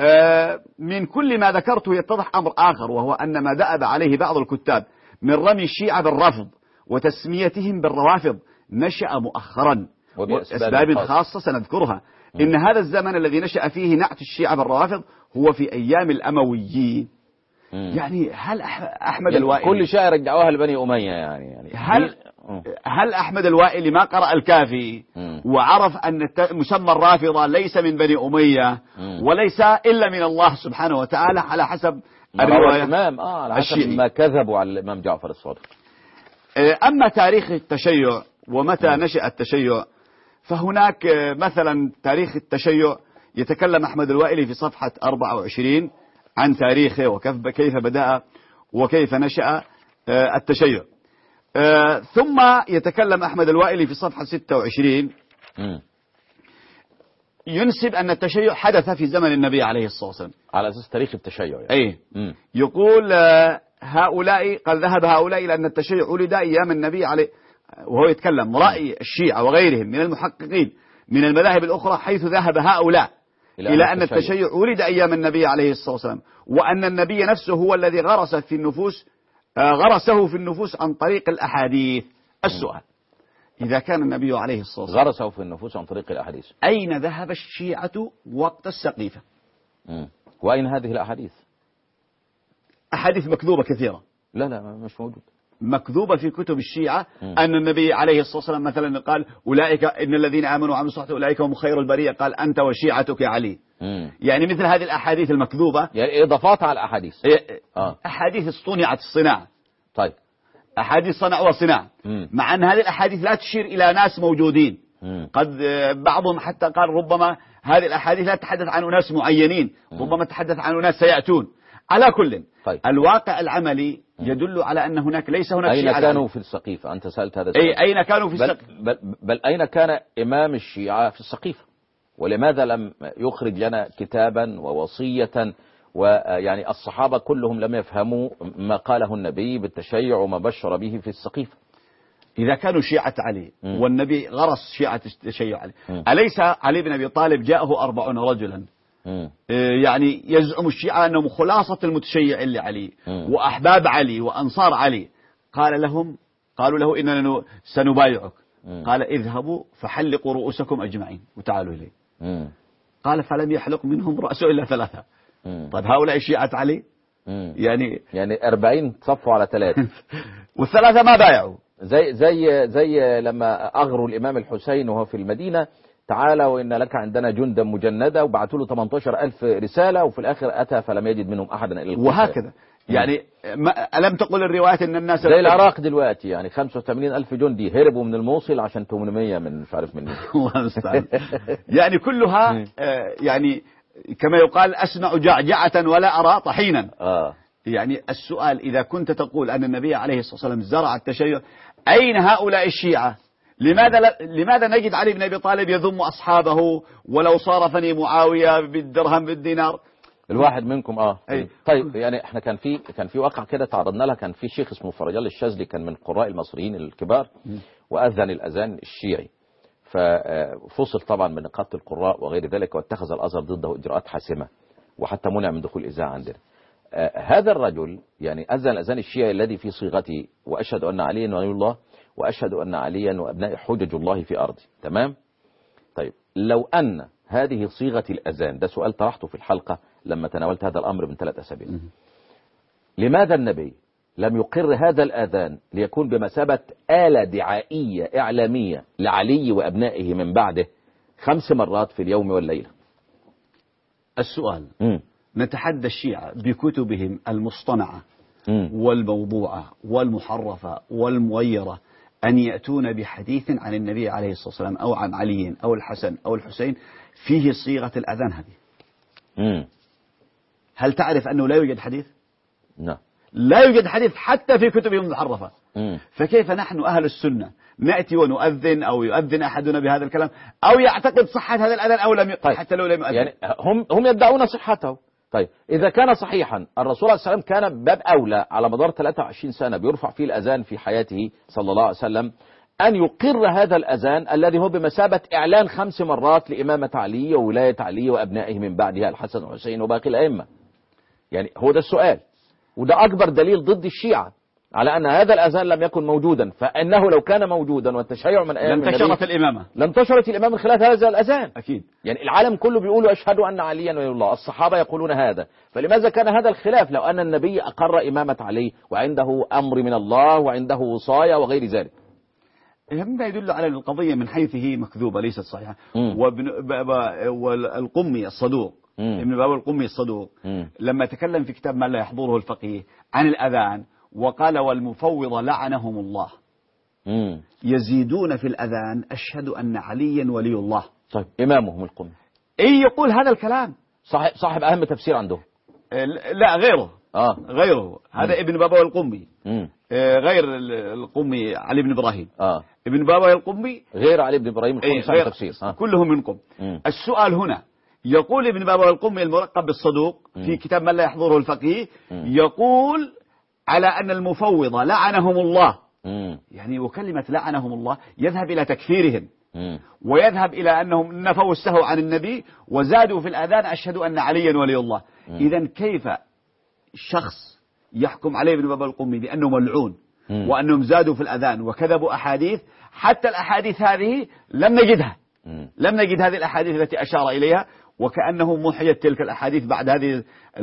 من كل ما ذكرته يتضح أمر آخر، وهو أن ما دأب عليه بعض الكتاب من رمي الشيعة بالرفض وتسميتهم بالروافض نشأ مؤخرا وبأسباب خاصة سنذكرها. إن هذا الزمن الذي نشأ فيه نعت الشيعة بالروافض هو في أيام الأمويين. يعني هل أحمد الوائلي كل شيء رجعوها لبني أمية يعني هل أحمد الوائلي ما قرأ الكافي وعرف أن مسمى الرافضة ليس من بني أمية وليس إلا من الله سبحانه وتعالى على حسب الرواية الإمام على حسب ما كذبوا على الإمام جعفر الصادق؟ أما تاريخ التشيع ومتى نشأ التشيع، فهناك مثلا تاريخ التشيع يتكلم أحمد الوائلي في صفحة 24 عن تاريخه وكيف بدأ وكيف نشأ التشيع. ثم يتكلم أحمد الوائلي في صفحة 26 ينسب أن التشيع حدث في زمن النبي عليه الصلاة والسلام على أساس تاريخ التشيع يعني. يقول: هؤلاء قد ذهب هؤلاء إلى أن التشيع ولد أيام النبي عليه، وهو يتكلم رأي الشيعة وغيرهم من المحققين من المذاهب الأخرى، حيث ذهب هؤلاء إلى أن التشيع ولد أيام النبي عليه الصلاة والسلام، وأن النبي نفسه هو الذي غرسه في النفوس عن طريق الأحاديث. السؤال: إذا كان النبي عليه الصلاة والسلام غرسه في النفوس عن طريق الأحاديث، أين ذهب الشيعة وقت السقيفة؟ وأين هذه الأحاديث؟ أحاديث مكذوبة كثيرة. لا مش موجود. مكذوبة في كتب الشيعة أن النبي عليه الصلاة والسلام مثلا قال أولئك إن الذين آمنوا وعملوا الصالحات أولئك هم خير البرية، قال أنت وشيعتك يا علي. يعني مثل هذه الأحاديث المكذوبة، يعني إضافات على الأحاديث. أحاديث اصطنعت الصناعة. طيب، أحاديث صنع وصناعة، مع أن هذه الأحاديث لا تشير إلى ناس موجودين. قد بعضهم حتى قال ربما هذه الأحاديث لا تتحدث عن أناس معينين، ربما تتحدث عن أناس سيأتون. على كل، طيب. الواقع العملي يدل على أن ليس هناك أين شيعة. كانوا في السقيفة؟ أنت سألت هذا السؤال. أين كانوا في السقيفة؟ بل أين كان إمام الشيعة في السقيفة؟ ولماذا لم يخرج لنا كتابا ووصية؟ ويعني الصحابة كلهم لم يفهموا ما قاله النبي بالتشيع وما بشر به في السقيفة. إذا كانوا شيعة علي والنبي غرس شيعة التشيع علي، أليس علي بن أبي طالب جاءه 40 رجلا يعني يزعم الشيعة أنهم خلاصة المتشيع لعلي وأحباب علي وأنصار علي، قالوا له إننا سنبايعك. قال اذهبوا فحلقوا رؤوسكم أجمعين وتعالوا إلي. قال فلم يحلق منهم رأسه إلا 3. طيب هؤلاء شيعة علي؟ يعني 40 صفوا على 3 والثلاثة ما بايعوا. زي لما أغروا الإمام الحسين وهو في المدينة، تعالى وإن لك عندنا جندا مجندة، وبعثوا له 18,000 رسالة، وفي الآخر أتى فلم يجد منهم أحدا إلا القتال. وهكذا يعني ألم تقل الروايات أن الناس زي العراق دلوقتي، يعني 85,000 جندي هربوا من الموصل عشان 800 من مش عارف من الله المستعان. يعني كلها يعني كما يقال أسمع جعجعة ولا أرى طحينا. يعني السؤال: إذا كنت تقول أن النبي عليه الصلاة والسلام زرع التشيع، أين هؤلاء الشيعة؟ لماذا نجد علي بن أبي طالب يذم أصحابه ولو صارفني معاوية بالدرهم بالدينار؟ الواحد منكم طيب، يعني احنا كان في واقع كده تعرضنا لها. كان في شيخ اسمه فرجال الشاذلي، كان من القراء المصريين الكبار، وأذن الأذان الشيعي، ففصل طبعا من نقابة القراء وغير ذلك، واتخذ الأزهر ضده إجراءات حاسمة، وحتى منع من دخول الإذاعة عندنا. هذا الرجل يعني أذن الأذان الشيعي الذي في صيغته وأشهد أن عليا ولي الله وأشهد أن عليا وأبناء حجج الله في أرضي. تمام؟ طيب، لو أن هذه صيغة الأذان، ده سؤال طرحته في الحلقة لما تناولت هذا الأمر من 3 أسابيع، لماذا النبي لم يقر هذا الأذان ليكون بمثابة آلة دعائية إعلامية لعلي وأبنائه من بعده 5 مرات في اليوم والليلة؟ السؤال: نتحدى الشيعة بكتبهم المصطنعة والموضوعة والمحرفة والمغيرة أن يأتون بحديث عن النبي عليه الصلاة والسلام أو عن علي أو الحسن أو الحسين فيه صيغة الأذان هذه. هل تعرف أنه لا يوجد حديث؟ لا يوجد حديث حتى في كتبهم المحرفة. فكيف نحن أهل السنة نأتي ونؤذن أو يؤذن أحدنا بهذا الكلام أو يعتقد صحة هذا الأذان أو لم حتى لو لم يؤذن؟ يعني هم يدعون صحته. طيب، إذا كان صحيحا، الرسول عليه السلام كان باب أولى على مدار 23 سنة بيرفع فيه الأذان في حياته صلى الله عليه وسلم أن يقر هذا الأذان الذي هو بمثابة إعلان 5 مرات لإمامة علي وولاية علي وأبنائه من بعدها الحسن والحسين وباقي الأئمة. يعني هو ده السؤال، وده أكبر دليل ضد الشيعة على أن هذا الأذان لم يكن موجودا، فإنه لو كان موجودا والتشيع من أيام النبي لانتشرت الإمامة، لانتشرت الإمامة من خلال هذا الأذان. أكيد. يعني العالم كله بيقولوا أشهد أن عليا ولي الله، الصحابة يقولون هذا، فلماذا كان هذا الخلاف لو أن النبي أقر إمامة علي وعنده أمر من الله وعنده وصاية وغير ذلك؟ مما يدل على القضية من حيث هي مكذوبة ليست صحيحة. والقمي الصدوق، ابن باب القمي الصدوق، لما تكلم في كتاب ما لا يحضره الفقيه عن الأذان وقال: والمفوض لعنهم الله يزيدون في الأذان أشهد أن عليا ولي الله. طيب، إمامهم القمي يقول هذا الكلام صاحب أهم تفسير عندهم؟ لا، غيره. غيره. هذا ابن بابا القمي، غير القمي علي بن إبراهيم. ابن بابا القمي غير علي بن إبراهيم القمي صاحب تفسير. كلهم منكم. السؤال هنا: يقول ابن بابا القمي الملقب بالصدوق في كتاب من لا يحضره الفقيه، يقول على أن المفوض لعنهم الله. يعني وكلمة لعنهم الله يذهب إلى تكفيرهم. ويذهب إلى أنهم نفوا السهو عن النبي وزادوا في الأذان أشهد أن عليا ولي الله. إذا كيف شخص يحكم عليه ابن بابا القمي بأنه ملعون وأنهم زادوا في الأذان وكذبوا أحاديث؟ حتى الأحاديث هذه لم نجدها، لم نجد هذه الأحاديث التي أشار إليها، وكأنه محيت تلك الأحاديث بعد هذه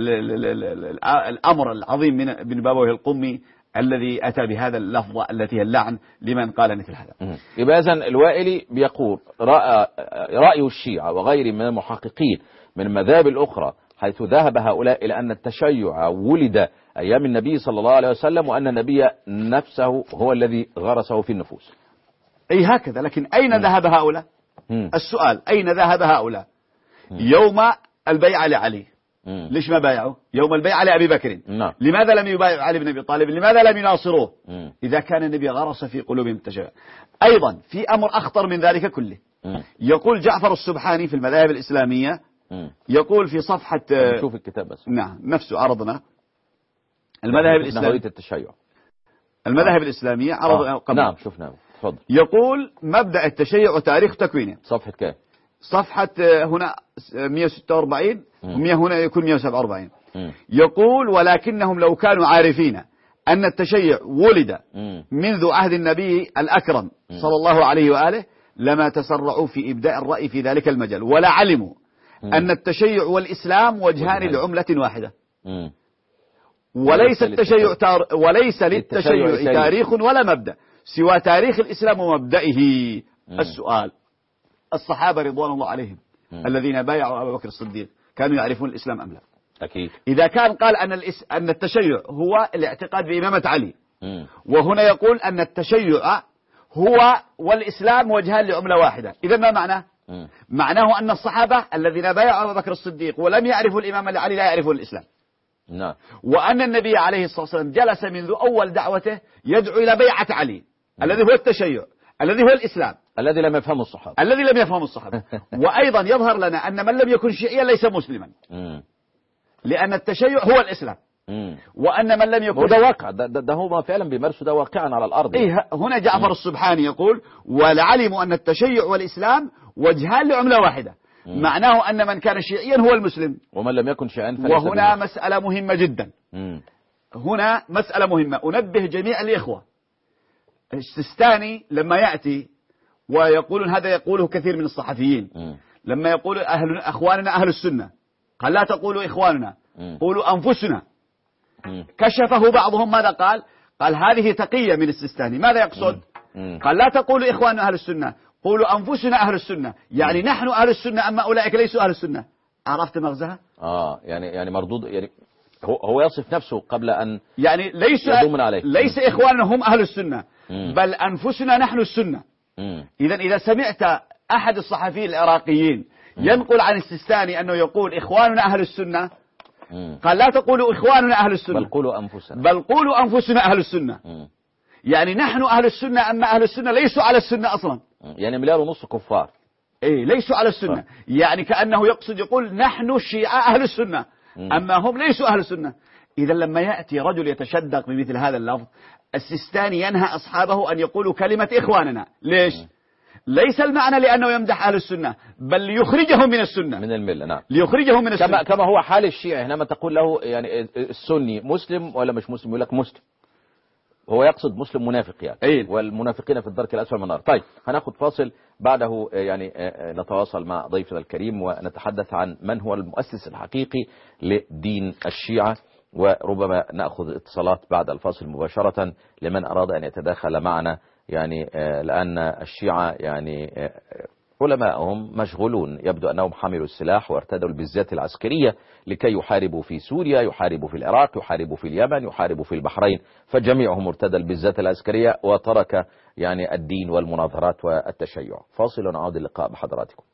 الأمر العظيم من ابن بابا القمي الذي أتى بهذا اللفظ التي هي اللعن لمن قال مثل هذا. يبقى إذن الوائلي بيقول رأي الشيعة وغير من المحققين من المذاهب الأخرى حيث ذهب هؤلاء إلى أن التشيع ولد أيام النبي صلى الله عليه وسلم وأن النبي نفسه هو الذي غرسه في النفوس. أي هكذا، لكن أين ذهب هؤلاء؟ السؤال أين ذهب هؤلاء؟ يوم البيعة لعلي ليش ما بايعوا؟ يوم البيعة لأبي بكر لماذا لم يبايعوا علي بن أبي طالب؟ لماذا لم يناصروه إذا كان النبي غرس في قلوبهم التشيع؟ أيضا في أمر أخطر من ذلك كله. يقول جعفر السبحاني في المذاهب الإسلامية، يقول في صفحة شوف الكتاب بس. نعم نفسه عرضنا المذاهب الإسلامية التشيع، المذاهب الإسلامية عرض قبل. نعم شفناه. تفضل. يقول مبدأ التشيع وتاريخ تكوينه. صفحة كام؟ صفحة هنا 146 و100 هنا يكون 147. يقول ولكنهم لو كانوا عارفين أن التشيع ولد منذ عهد النبي الأكرم صلى الله عليه وآله لما تسرعوا في إبداء الرأي في ذلك المجال، ولا علموا أن التشيع والإسلام وجهان لعملة واحدة، وليس للتشيع تاريخ ولا مبدأ سوى تاريخ الإسلام ومبدئه. السؤال: الصحابة رضوان الله عليهم الذين بايعوا أبا بكر الصديق كانوا يعرفون الإسلام أم لا؟ أكيد. إذا كان قال أن التشيع هو الاعتقاد بإمامة علي، وهنا يقول أن التشيع هو والإسلام وجهان لعملة واحدة، إذا ما معناه؟ معناه أن الصحابة الذين بايعوا أبا بكر الصديق ولم يعرفوا الإمام علي لا يعرفون الإسلام. نعم. وأن النبي عليه الصلاة والسلام جلس منذ أول دعوته يدعو إلى بيعة علي الذي هو التشيع، الذي هو الإسلام، الذي لم يفهمه الصحابة، الذي لم يفهمه الصحابة. وأيضا يظهر لنا أن من لم يكن شيعيا ليس مسلما، لأن التشيع هو الإسلام، وأن من لم يكن ده واقع، ده هو فعلا بيمارسوا ده واقعا على الأرض. إيه هنا جعفر السبحاني يقول ولعلموا أن التشيع والإسلام وجهان لعملة واحدة، معناه أن من كان شيعيا هو المسلم ومن لم يكن شيعيا فليس. وهنا مسألة مهمة جدا. هنا مسألة مهمة أنبه جميع الإخوة. السيستاني لما يأتي ويقولون هذا يقوله كثير من الصحفيين، لما يقول أخواننا أهل السنة، قال لا تقولوا إخواننا، قولوا أنفسنا. كشفه بعضهم ماذا قال؟ قال هذه تقية من السيستاني. ماذا يقصد؟ قال لا تقولوا إخواننا أهل السنة، قولوا أنفسنا أهل السنة، يعني نحن أهل السنة أما أولئك ليسوا أهل السنة. عرفت مغزها؟ يعني مردود، يعني هو يصف نفسه قبل أن يعني ليس إخواننا هم أهل السنة، بل أنفسنا نحن السنة. إذا سمعت أحد الصحفيين العراقيين ينقل عن السيستاني أنه يقول إخواننا أهل السنة، قال لا تقولوا إخواننا أهل السنة بل قولوا أنفسنا أهل السنة. يعني نحن أهل السنة أما أهل السنة ليسوا على السنة أصلا، يعني 1.5 مليار كفار. إيه ليسوا على السنة. يعني كأنه يقصد يقول نحن الشيعة أهل السنة أما هم ليسوا أهل السنة. إذا لما يأتي رجل يتشدق بمثل هذا اللفظ، السيستاني ينهى أصحابه أن يقولوا كلمة إخواننا. ليش؟ ليس المعنى لأنه يمدح أهل السنة، بل ليخرجهم من السنة، من الملة. نعم. ليخرجهم من السنة، كما هو حال الشيعي حينما تقول له يعني السني مسلم ولا مش مسلم، يقول لك مسلم، هو يقصد مسلم منافق يعني. والمنافقين في الدرك الأسفل من النار. طيب هناخد فاصل، بعده يعني نتواصل مع ضيفنا الكريم ونتحدث عن من هو المؤسس الحقيقي لدين الشيعة، وربما نأخذ اتصالات بعد الفاصل مباشرة لمن أراد أن يتداخل معنا، يعني لأن الشيعة يعني علماءهم مشغولون، يبدو أنهم حملوا السلاح وارتدوا البزات العسكرية لكي يحاربوا في سوريا، يحاربوا في العراق، يحاربوا في اليمن، يحاربوا في البحرين، فجميعهم ارتدى البزات العسكرية وترك يعني الدين والمناظرات والتشيع. فاصل ونعود اللقاء بحضراتكم.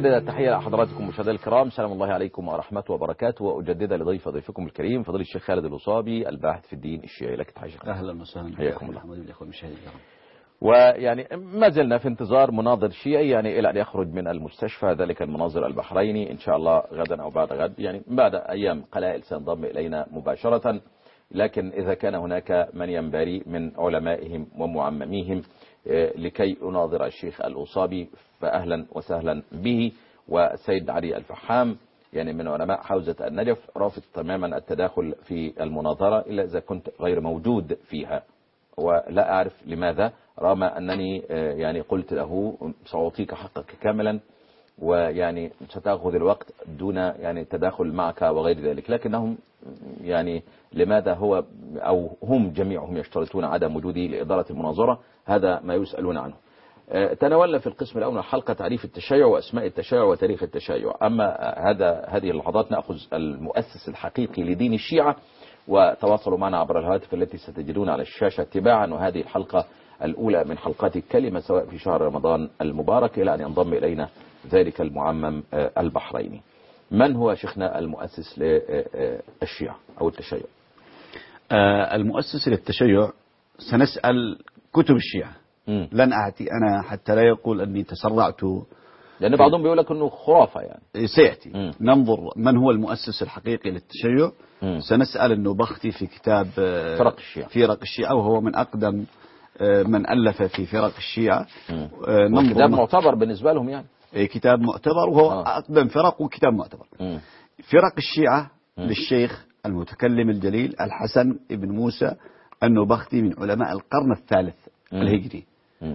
أجدد التحية لحضراتكم مشاهدينا الكرام، سلام الله عليكم ورحمته وبركاته، وأجدد ضيفكم الكريم فضيلة الشيخ خالد الوصابي الباحث في الدين الشيعي. لك تحية. أهلا وسهلا، حياكم الله. المشاهدين الكرام. ويعني ما زلنا في انتظار مناظر شيعي يعني إلى أن يخرج من المستشفى، ذلك المناظر البحريني إن شاء الله غدا أو بعد غد، يعني بعد أيام قلائل سينضم إلينا مباشرة. لكن إذا كان هناك من ينبري من علمائهم ومعمميهم لكي يناظر الشيخ الوصابي فأهلا وسهلا به. والسيد علي الفحام يعني من علماء حوزة النجف رافض تماما التداخل في المناظرة إلا إذا كنت غير موجود فيها، ولا أعرف لماذا، رغم أنني يعني قلت له سأعطيك حقك كاملا ويعني ستأخذ الوقت دون يعني تداخل معك وغير ذلك، لكنهم يعني لماذا هو أو هم جميعهم يشترطون عدم وجودي لإدارة المناظرة؟ هذا ما يسألون عنه. تناولنا في القسم الأول حلقة تعريف التشيع وأسماء التشيع وتاريخ التشيع. أما هذه اللحظات نأخذ المؤسس الحقيقي لدين الشيعة، وتواصلوا معنا عبر الهاتف التي ستجدون على الشاشة تباعا. وهذه الحلقة الأولى من حلقات الكلمة سواء في شهر رمضان المبارك إلى أن ينضم إلينا ذلك المعمم البحريني. من هو شيخنا المؤسس للشيعة أو التشيع؟ المؤسس للتشيع سنسأل كتب الشيعة. لن أعطي أنا حتى لا يقول أني تسرعت، لأن بعضهم بيقول لك أنه خرافة يعني. سيأتي ننظر من هو المؤسس الحقيقي للتشيع. سنسأل النوبختي في كتاب فرق الشيعة وهو من أقدم من ألف في فرق الشيعة. كتاب معتبر بالنسبة لهم يعني. كتاب معتبر وهو أقدم فرق وكتاب معتبر. فرق الشيعة للشيخ المتكلم الجليل الحسن بن موسى النوبختي من علماء القرن الثالث الهجري.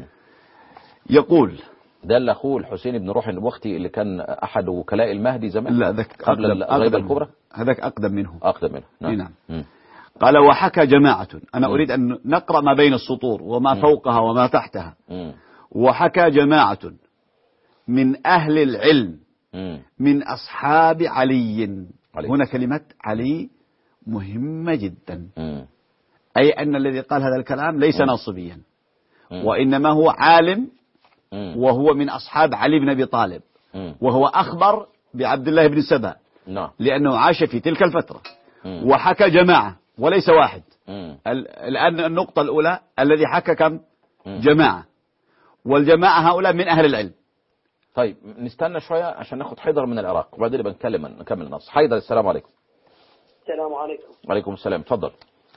يقول ده اللي أخوه الحسين بن روح النوبختي اللي كان أحد وكلاء المهدي زمان. لا ذاك قبل الغيبة الكبرى. هذاك أقدم منه. نعم. قال وحكى جماعة. أنا أريد أن نقرأ ما بين السطور وما فوقها وما تحتها. وحكى جماعة من أهل العلم من أصحاب علي. هنا كلمة علي مهمة جدا. أي أن الذي قال هذا الكلام ليس ناصبيا، وإنما هو عالم، وهو من أصحاب علي بن أبي طالب، وهو أخبر بعبد الله بن سبأ لأنه عاش في تلك الفترة. وحكى جماعة وليس واحد. الآن النقطة الأولى الذي حكى كم؟ جماعة، والجماعة هؤلاء من أهل العلم. طيب نستنى شوية عشان ناخد حيدر من العراق وبعدين نكمل النص. حيدر السلام عليكم. السلام عليكم. وعليكم السلام، تفضل.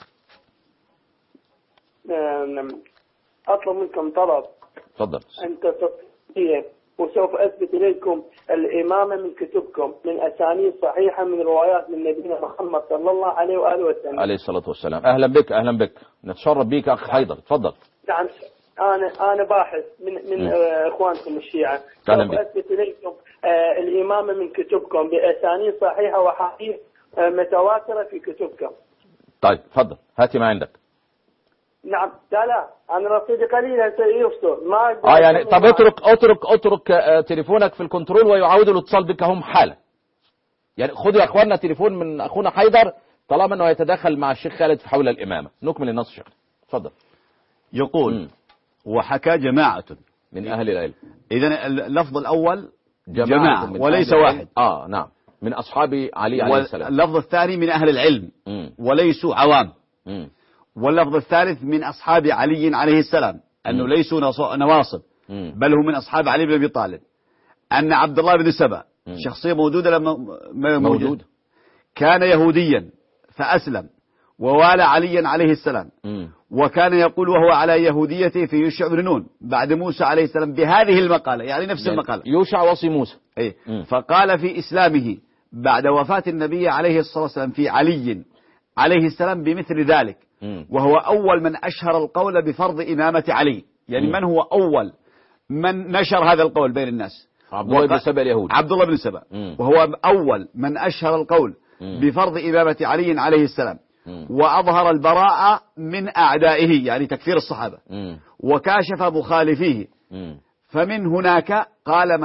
أطلب منكم طلب. تفضل. أنت تصديق وسوف أثبت إليكم الإمامة من كتبكم من أسانيد صحيحة من روايات من نبينا محمد صلى الله عليه وآله وسلم عليه الصلاة والسلام. أهلا بك نتشرف بك أخ حيدر، تفضل. نعم أنا باحث من إخوانكم الشيعة. سوف أثبت إليكم الإمامة من كتبكم بأسانيد صحيحة وحديث متواترة في كتبكم. طيب تفضل، هاتي ما عندك. نعم. لا أنا رصيدي قليلا سيفصل ما يعني طب اترك تليفونك في الكنترول ويعاودوا الاتصال بك هم حالا. يعني خذوا يا اخواننا تليفون من اخونا حيدر طالما انه يتداخل مع الشيخ خالد في حول الامامه. نكمل النص شيخ، تفضل. يقول وحكى جماعة من اهل العلم. اذا اللفظ الاول جماعة وليس واحد. نعم، من اصحاب علي عليه السلام. اللفظ الثاني من اهل العلم وليسوا عوام. واللفظ الثالث من أصحاب علي عليه السلام أنه ليسوا نواصب بل هم من أصحاب علي بن أبي طالب. أن عبد الله بن سبأ شخصية موجودة لما موجود كان يهوديا فأسلم ووالى عليا عليه السلام، وكان يقول وهو على يهوديته في يوشع بن نون بعد موسى عليه السلام بهذه المقالة، يعني نفس المقالة يوشع وصي موسى. فقال في إسلامه بعد وفاة النبي عليه الصلاة والسلام في علي عليه السلام بمثل ذلك، وهو أول من أشهر القول بفرض إمامة علي. يعني من هو أول من نشر هذا القول بين الناس؟ عبد الله بن سبأ اليهودي. عبد الله بن سبأ وهو أول من أشهر القول بفرض إمامة علي عليه السلام، وأظهر البراءة من أعدائه يعني تكفير الصحابة، وكاشف مخالفيه. فمن هناك قال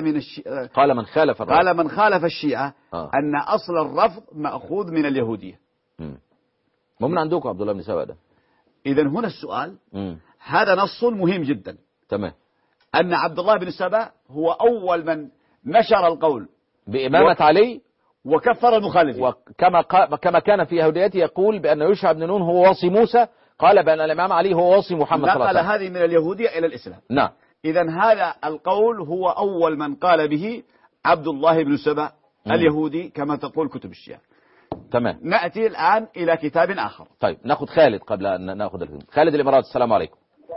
من خالف الشيعة أن أصل الرفض مأخوذ من اليهودية. مو من عندكم عبد الله بن سبأ ده. إذن هنا السؤال هذا نص مهم جدا. تمام. أن عبد الله بن سبأ هو أول من نشر القول بإمامة علي وكفر المخالفين. وكما كان في يهوديته يقول بأن يوشع بن نون هو وصي موسى، قال بأن الإمام علي هو وصي محمد صلى الله عليه وسلم. نقل هذه من اليهودية إلى الإسلام. نعم. إذن هذا القول هو أول من قال به عبد الله بن سبأ اليهودي كما تقول كتب الشيعة. تمام. نأتي الآن إلى كتاب آخر. طيب نأخذ خالد قبل أن نأخذ خالد الإمارات. السلام عليكم.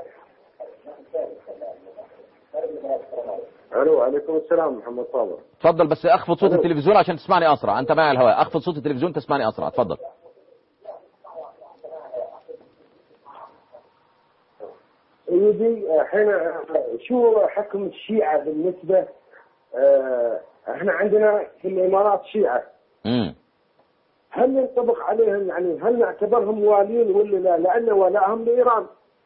الو عليكم السلام محمد صابر. تفضل بس اخفض صوت التلفزيون عشان تسمعني اسرع، انت معي على الهواء، اخفض صوت التلفزيون تسمعني اسرع، تفضل. سيدي الحين شو حكم الشيعة بالنسبة احنا عندنا في الامارات شيعة هل ينطبق عليهم يعني هل نعتبرهم موالين ولا لا؟ لأن ولاءهم لإيران.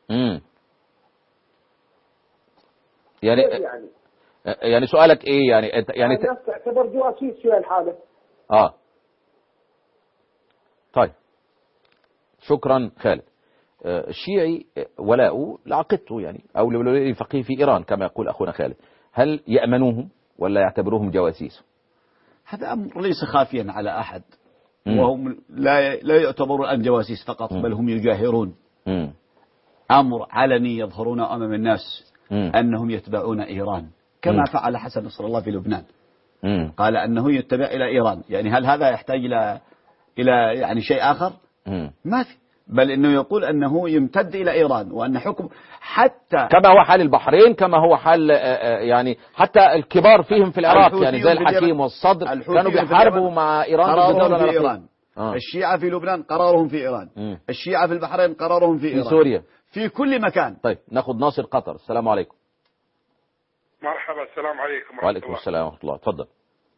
يعني سؤالك ايه يعني انت يعني الناس تعتبر جواسيس في الحالة. طيب شكرا خالد. الشيعي ولاؤه لعقيدته يعني او لولي الفقيه في ايران كما يقول اخونا خالد، هل يأمنوهم ولا يعتبروهم جواسيس؟ هذا امر ليس خافيا على احد، وهم لا يعتبرون الان جواسيس فقط بل هم يجاهرون. امر علني يظهرون امام الناس انهم يتبعون ايران كما فعل حسن نصر الله في لبنان. قال انه يتبع الى ايران، يعني هل هذا يحتاج الى يعني شيء اخر؟ ما في، بل انه يقول انه يمتد الى ايران وان حكم حتى كما هو حال البحرين، كما هو حال يعني حتى الكبار فيهم في العراق يعني زي الحكيم والصدر كانوا بيحاربوا مع ايران ضد في ايران. الشيعة في لبنان قرارهم في ايران. الشيعة في البحرين قرارهم في ايران. في سوريا في كل مكان. طيب ناخذ ناصر قطر. السلام عليكم. مرحبا. السلام عليكم. وعليكم السلام ورحمة الله. تفضل.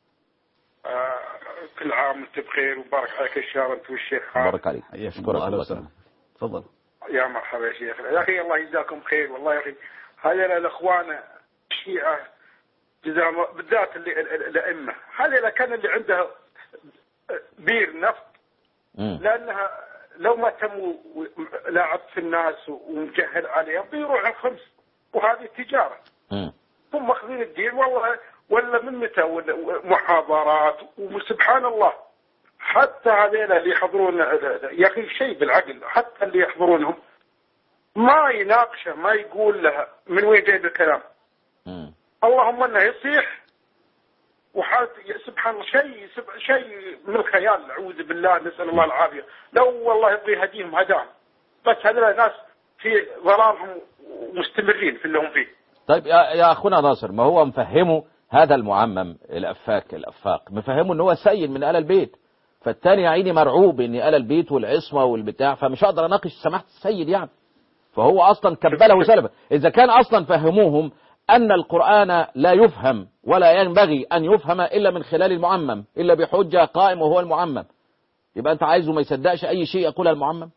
كل عام وانت بخير وبارك عليك الشهر انت والشيخ خالد. بارك عليك. شكرا الله. تفضل. يا مرحبا يا شيخ. يا اخي الله يجزاكم خير والله يا اخي. هذول الاخوان الشيعة بالذات الائمة هذول كان اللي عنده بير نفط لانها لو ما تم لاعب في الناس ومجهل عليهم بيروح الخمس وهذه تجارة. ثم ماخذين الدين والله ولا من متى محاضرات وسبحان الله حتى هذول اللي يحضرون يا اخي شيء بالعقل، حتى اللي يحضرونهم ما يناقشه ما يقول لها من وين جايب الكلام. اللهم انه يصيح وحالة سبحان الله شيء من الخيال. اعوذ بالله نسال الله العافيه. لو والله يبغي يهديهم هداهم، بس هذول ناس في ضلالهم مستمرين في اللي هم فيه. طيب يا اخونا ناصر، ما هو مفهمه هذا المعمم الافاق مفهمه ان هو سيد من آل البيت، فالتاني يا عيني مرعوب ان آل البيت والعصمه والبتاع، فمش هقدر اناقش سماحه السيد يعني. فهو اصلا كبله سلبا. اذا كان اصلا فهموهم ان القرآن لا يفهم ولا ينبغي ان يفهم الا من خلال المعمم الا بحجه قائم وهو المعمم، يبقى انت عايزه ما يصدقش اي شيء يقوله المعمم؟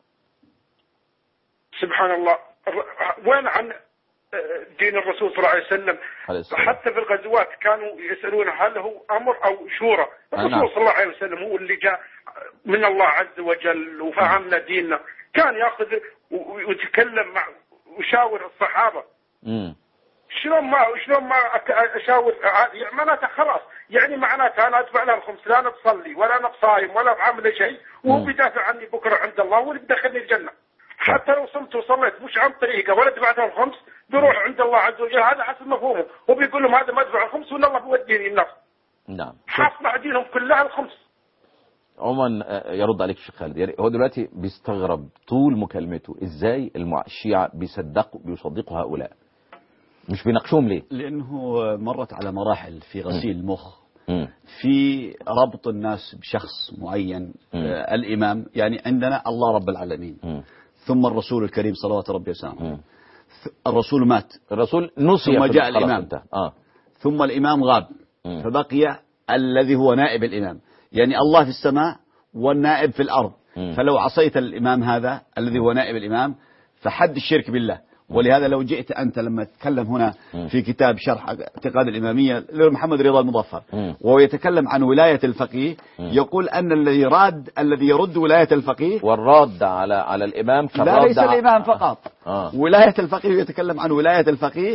سبحان الله. وين عن دين الرسول صلى الله عليه وسلم؟ حتى في الغزوات كانوا يسألون هل هو أمر أو شورى. الرسول صلى الله عليه وسلم هو اللي جاء من الله عز وجل وفهمنا ديننا، كان يأخذ ويتكلم مع ويشاور الصحابة. شلون ما أشاور يعني معناته خلاص، يعني معناته أنا أدفع لها الخمس، لا أنا بصلي ولا أنا بصايم ولا بعمل شيء، وهو بيدافع عني بكرة عند الله واللي بدخلني الجنة. حتى لو صمت وصليت مش عن طريقه ولا دفعتها الخمس بيروح عند الله عز وجل. هذا حسب مفهومه، وبيقول لهم هذا ما ادفع الخمس ولا الله بيوديني النار. نعم. حاصل دينهم كلها الخمس. عموما يرد عليك الشيخ خالد، يعني هو دلوقتي بيستغرب طول مكالمته ازاي الشيعة بيصدقوا هؤلاء، مش بيناقشوهم ليه؟ لانه مرت على مراحل في غسيل المخ، في ربط الناس بشخص معين. الامام يعني عندنا الله رب العالمين، ثم الرسول الكريم صلوات ربي وسلامه. الرسول مات، الرسول نسي، ثم جاء الإمام، ثم الإمام غاب، فبقي الذي هو نائب الإمام، يعني الله في السماء والنائب في الأرض. فلو عصيت الإمام هذا الذي هو نائب الإمام فحد الشرك بالله. ولهذا لو جئت أنت لما تتكلم هنا في كتاب شرح اعتقاد الإمامية لمحمد رضا المظفر وهو يتكلم عن ولاية الفقيه، يقول أن الذي يرد ولاية الفقيه والراد على الإمام لا ليس الإمام فقط. ولاية الفقيه يتكلم عن ولاية الفقيه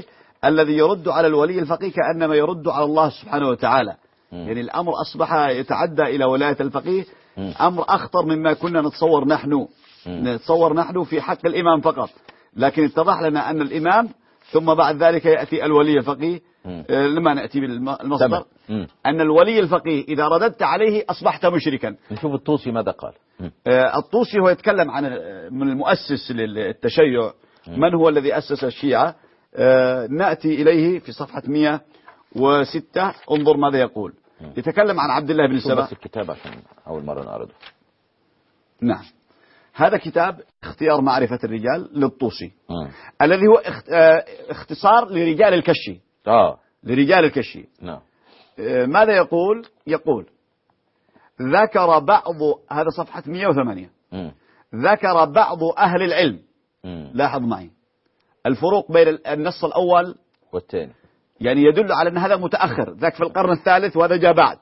الذي يرد على الولي الفقيه كأنما يرد على الله سبحانه وتعالى. يعني الأمر أصبح يتعدى إلى ولاية الفقيه، أمر أخطر مما كنا نتصور نحن في حق الإمام فقط. لكن اتضح لنا أن الإمام ثم بعد ذلك يأتي الولي الفقيه. لما نأتي بالمصدر أن الولي الفقيه إذا رددت عليه أصبحت مشركا. نشوف الطوسي ماذا قال. الطوسي هو يتكلم عن من المؤسس للتشيع، من هو الذي أسس الشيعة. نأتي إليه في صفحة 106. انظر ماذا يقول. يتكلم عن عبد الله بن سبأ. بس الكتاب عشان أول مرة نعرضه. نعم، هذا كتاب اختيار معرفة الرجال للطوسي، الذي هو اختصار لرجال الكشي. لرجال الكشي. نعم. ماذا يقول؟ يقول ذكر بعض، هذا صفحة 108. ذكر بعض أهل العلم. لاحظ معي الفروق بين النص الأول والثاني، يعني يدل على أن هذا متأخر، ذاك في القرن الثالث وهذا جاء بعد.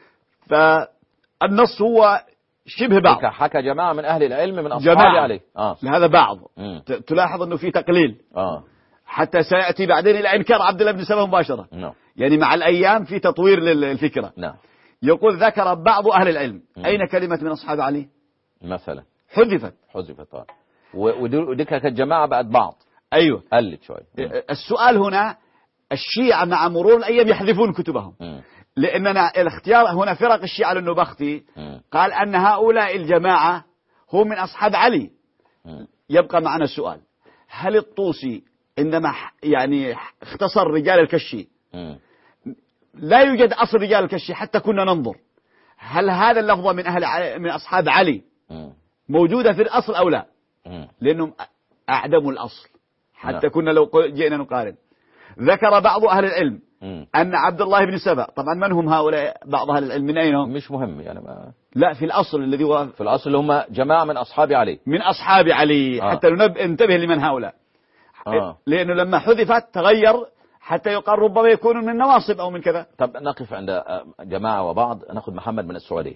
فالنص هو شبه بعض. حكى جماعة من أهل العلم من أصحاب عليه. لهذا بعض. تلاحظ أنه في تقليل. حتى سيأتي بعدين إلى إنكار عبد الله بن سبأ مباشرة. يعني مع الأيام في تطوير للفكرة. يقول ذكر بعض أهل العلم. أين كلمة من أصحاب علي مثلا؟ حذفت. وديك كانت جماعة بقت بعض. أيوة، قلت شوي. السؤال هنا، الشيعة مع مرور الأيام يحذفون كتبهم. لأننا الاختيار هنا فرق الشيعة للنبختي قال أن هؤلاء الجماعة هم من أصحاب علي. يبقى معنا السؤال، هل الطوسي عندما يعني اختصر رجال الكشي لا يوجد أصل رجال الكشي حتى كنا ننظر هل هذا اللفظ من أصحاب علي موجودة في الأصل أو لا؟ لأنهم أعدموا الأصل حتى كنا لو جئنا نقارن. ذكر بعض أهل العلم أن عبد الله بن سبأ، طبعا من هم هؤلاء بعض أهل العلم؟ من أين هم؟ مش مهم يعني لا، في الأصل الذي هو في الأصل هم جماعة من أصحاب علي. من أصحاب علي. حتى ننتبه لمن هؤلاء. لأنه لما حذفت تغير حتى يقال ربما يكون من النواصب أو من كذا. طب نقف عند جماعة وبعض. نأخذ محمد من السعودية.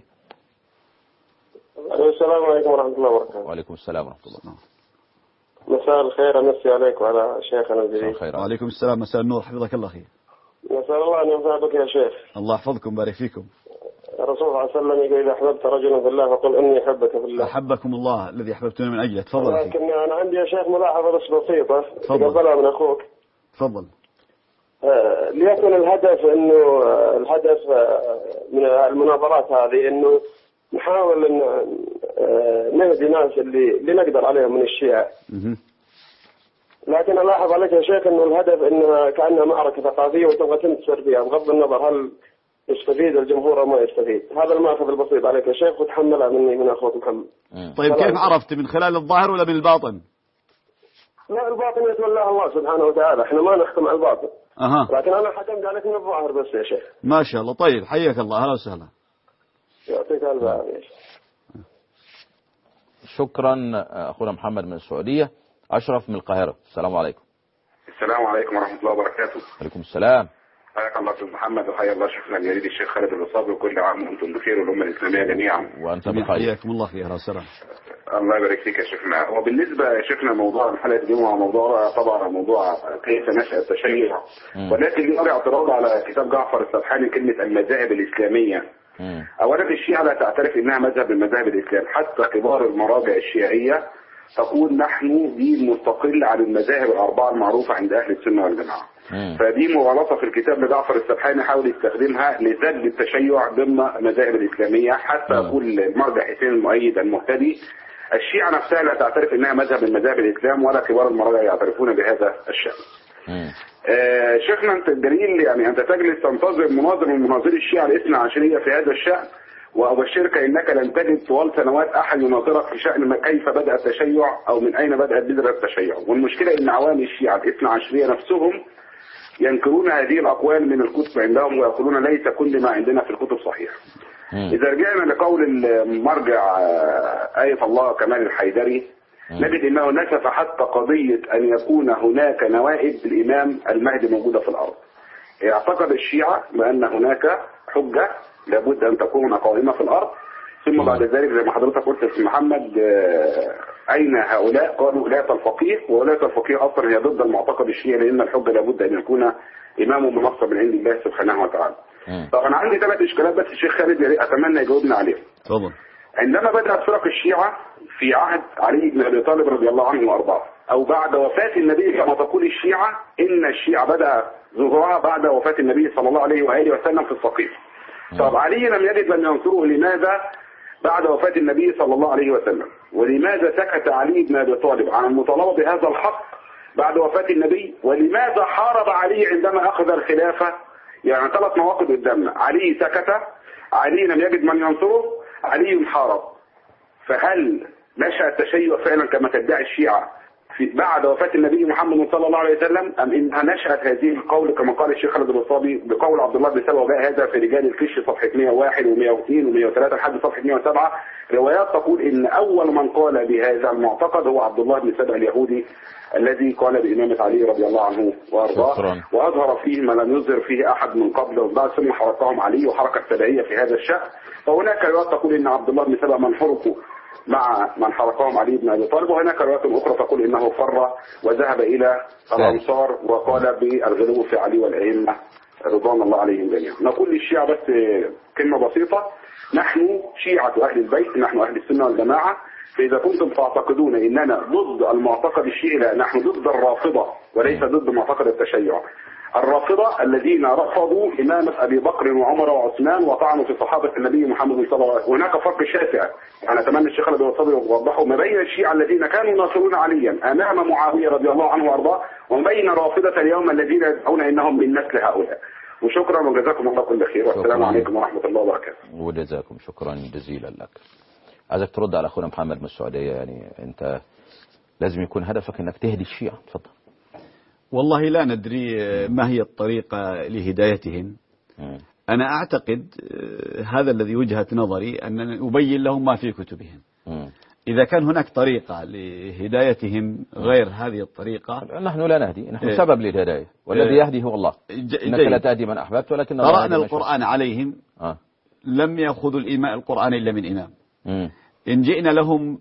السلام عليكم ورحمة الله وبركاته. وعليكم السلام ورحمة الله. مساء الخير، أمسي عليك وعلى شيخنا الجليل. وعليكم السلام، مساء النور، حفظك الله خير. نسأل الله أن ينفع بك يا شيخ. الله يحفظكم ويبارك فيكم. الرسول صلى الله عليه وسلم يقول إذا أحببت رجلا في الله فقل إني أحبك في الله. أحبكم الله الذي أحببتني من أجله. تفضل. لكن أنا عندي يا شيخ ملاحظة بس بسيطة تقبلها من أخوك. تفضل. ليكن الهدف إنه الهدف من المناظرات هذه إنه نحاول أن نهدي ناس اللي نقدر عليهم من الشيعة. لكن ألاحظ عليك يا شيخ إنه الهدف إنها كأنها معركة ثقافية وتبغى تنتصر فيها بغض النظر هل يستفيد الجمهور أو ما يستفيد. هذا المأخذ البسيط عليك يا شيخ وتحملها مني من أخوك محمد. طيب كيف عرفت؟ من خلال الظاهر ولا من الباطن؟ لا، الباطن يتولاه الله سبحانه وتعالى، احنا ما نحكم على الباطن. لكن أنا حكمت عليك من الظاهر بس يا شيخ. ما شاء الله. طيب حياك الله، أهلا وسهلا. يعطيك الف عافية. شكرا أخونا محمد من السعودية. أشرف من القاهرة. السلام عليكم. السلام عليكم ورحمة الله وبركاته. وعليكم السلام. حياك الله أستاذ محمد، وحيا الله شيخنا الجليل الشيخ خالد الرصابي، وكل عام وأنتم بخير والأمة الإسلامية جميعا. وأنت بخير. حياكم الله خير وسهلا. الله يبارك فيك يا شيخنا. وبالنسبة يا شيخنا موضوع الحلقة اليوم هو موضوع طبعا موضوع كيف نشأ التشيع، ولكن لي اعتراض على كتاب جعفر السبحاني كلمة المذاهب الإسلامية. أولا الشيعة لا تعترف إنها مذهب من مذاهب الإسلام، حتى كبار المراجع الشيعية تقول نحن دين مستقل عن المذاهب الأربعة المعروفة عند أهل السنة والجماعة. فدي مغالطة في الكتاب لجعفر السبحاني حاول يستخدمها لذل التشيع ضمن المذاهب الإسلامية، حتى يقول المرجع حسين المؤيد المهتدي الشيعة نفسها لا تعترف إنها مذهب من مذاهب الإسلام ولا كبار المراجع يعترفون بهذا الشأن. شيخنا أنت الدليل، يعني أنت تجلس تنتظر مناظر من مناظري الشيعة الاثنى عشرية في هذا الشأن، وأبشرك إنك لن تجد طوال سنوات أحد يناظرك في شأن كيف بدأ التشيع أو من أين بدأت بذرة التشيع. والمشكلة إن عوام الشيعة الاثنى عشرية نفسهم ينكرون هذه الأقوال من الكتب عندهم ويقولون ليس كل ما عندنا في الكتب صحيح. إذا رجعنا لقول المرجع آية الله كمال الحيدري نجد أنه نسف حتى قضية أن يكون هناك نوائب الإمام المهدي موجودة في الأرض. اعتقد الشيعة بأن هناك حجة لابد أن تكون قائمة في الأرض، ثم بعد ذلك زي ما حضرتك قلت يا محمد أين هؤلاء؟ قالوا ولاية الفقيه، وولاية الفقيه أصلا هي ضد المعتقد الشيعي، لأن الحجة لابد أن يكون إمام منصب من عند الله سبحانه وتعالى. طب أنا عندي 3 إشكالات بس الشيخ خالد أتمنى يجاوبنا عليهم. تفضل. عندما بدأت فرق الشيعة في عهد علي بن أبي طالب رضي الله عنه وأرضاه، أو بعد وفاة النبي كما تقول الشيعة، إن الشيعة بدأ ظهورها بعد وفاة النبي صلى الله عليه وآله وسلم في السقيف. طب علي لم يجد من ينصره، لماذا بعد وفاة النبي صلى الله عليه وسلم؟ ولماذا سكت علي بن أبي طالب عن المطالبة بهذا الحق بعد وفاة النبي؟ ولماذا حارب علي عندما أخذ الخلافة؟ يعني 3 مواقف قدامنا، علي سكت، علي لم يجد من ينصره، علي حارب. فهل نشأ التشيع فعلا كما تدعي الشيعة بعد وفاة النبي محمد صلى الله عليه وسلم، أم إنها نشأت هذه القول كما قال الشيخ خالد الوصابي بقول عبد الله بن سبأ، وجاء هذا في رجال الكش صفحة 101 و102 و103 لحد صفحة 107 روايات تقول إن أول من قال بهذا المعتقد هو عبد الله بن سبأ اليهودي الذي قال بإمامة علي رضي الله عنه وأرضاه، وأظهر فيه ما لم يظهر فيه أحد من قبل وبعد، ثم حركهم علي وحركة تبعية في هذا الشأن. فهناك روايات تقول إن عبد الله بن سبأ من حركوا مع من حركهم علي بن أبي طالب، وهناك روايات أخرى تقول إنه فر وذهب إلى الأنصار وقال بالغلو في علي والأئمة رضوان الله عليهم جميعا. نقول للشيعة بس كلمة بسيطة، نحن شيعة أهل البيت، نحن أهل السنة والجماعة. فإذا كنتم تعتقدون إننا ضد المعتقد الشيعي، لا، نحن ضد الرافضة وليس ضد معتقد التشيع. الرافضة الذين رفضوا إمامة أبي بكر وعمر وعثمان وطعنوا في صحابة النبي محمد صلى الله عليه وسلم. وهناك فرق شاسع، يعني أتمنى الشيخ خالد الوصابي يوضحه ما بين الشيعة الذين كانوا يناصرون عليا أمام معاوية رضي الله عنه وأرضاه، وما بين رافضة اليوم الذين يدعون إنهم من نسل هؤلاء. وشكرا وجزاكم الله كل خير، والسلام عليكم ورحمة الله وبركاته. وجزاكم شكرا جزيلا لك. عايزك ترد على أخونا محمد من السعودية، يعني أنت لازم يكون هدفك أنك تهدي الشيعة. تفضل. والله لا ندري ما هي الطريقة لهدايتهم. أنا أعتقد هذا الذي وجهة نظري أن نبين لهم ما في كتبهم. إذا كان هناك طريقة لهدايتهم غير هذه الطريقة، نحن لا نهدي، نحن سبب للهداية، والذي يهدي هو الله. إنك لا تهدي من أحببت ولكن قرأنا القرآن عليهم لم يأخذوا القرآن إلا من إمام. إن جئنا لهم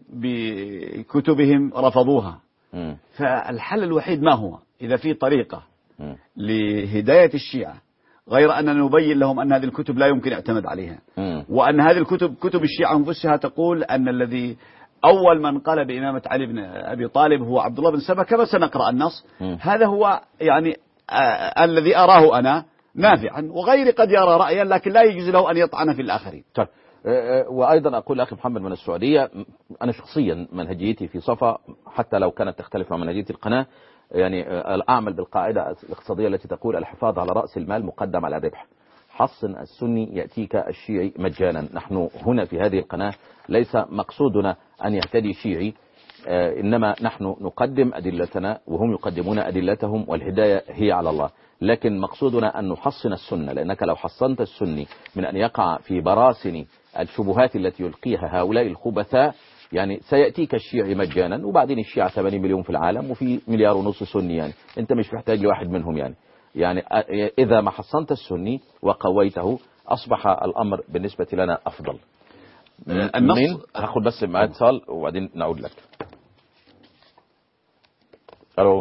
بكتبهم رفضوها. فالحل الوحيد ما هو؟ إذا في طريقة لهداية الشيعة غير أننا نبين لهم أن هذه الكتب لا يمكن اعتماد عليها، وأن هذه الكتب كتب الشيعة أنفسها تقول أن الذي أول من قال بإمامة علي بن أبي طالب هو عبد الله بن سبأ، كما سنقرأ النص. هذا هو يعني الذي أراه أنا نافعا، وغيري قد يرى رأيا لكن لا يجوز له أن يطعن في الآخرين. طيب. وأيضا أقول أخي محمد من السعودية، أنا شخصيا منهجيتي في صفا حتى لو كانت تختلف عن منهجية القناة، يعني أعمل بالقاعدة الاقتصادية التي تقول الحفاظ على رأس المال مقدم على الربح. حصن السني يأتيك الشيعي مجانا. نحن هنا في هذه القناة ليس مقصودنا أن يهتدي شيعي، إنما نحن نقدم أدلتنا وهم يقدمون أدلتهم، والهداية هي على الله. لكن مقصودنا أن نحصن السنة، لأنك لو حصنت السني من أن يقع في براسن الشبهات التي يلقيها هؤلاء الخبثاء، يعني سيأتيك الشيعي مجانا، وبعدين الشيعة 80 مليون في العالم وفي 1.5 مليار سني، يعني أنت مش محتاج لواحد منهم. يعني إذا ما حصنت السني وقويته أصبح الأمر بالنسبة لنا أفضل. النص هاخد بس معاه اتصال وبعدين نعود لك. ألو.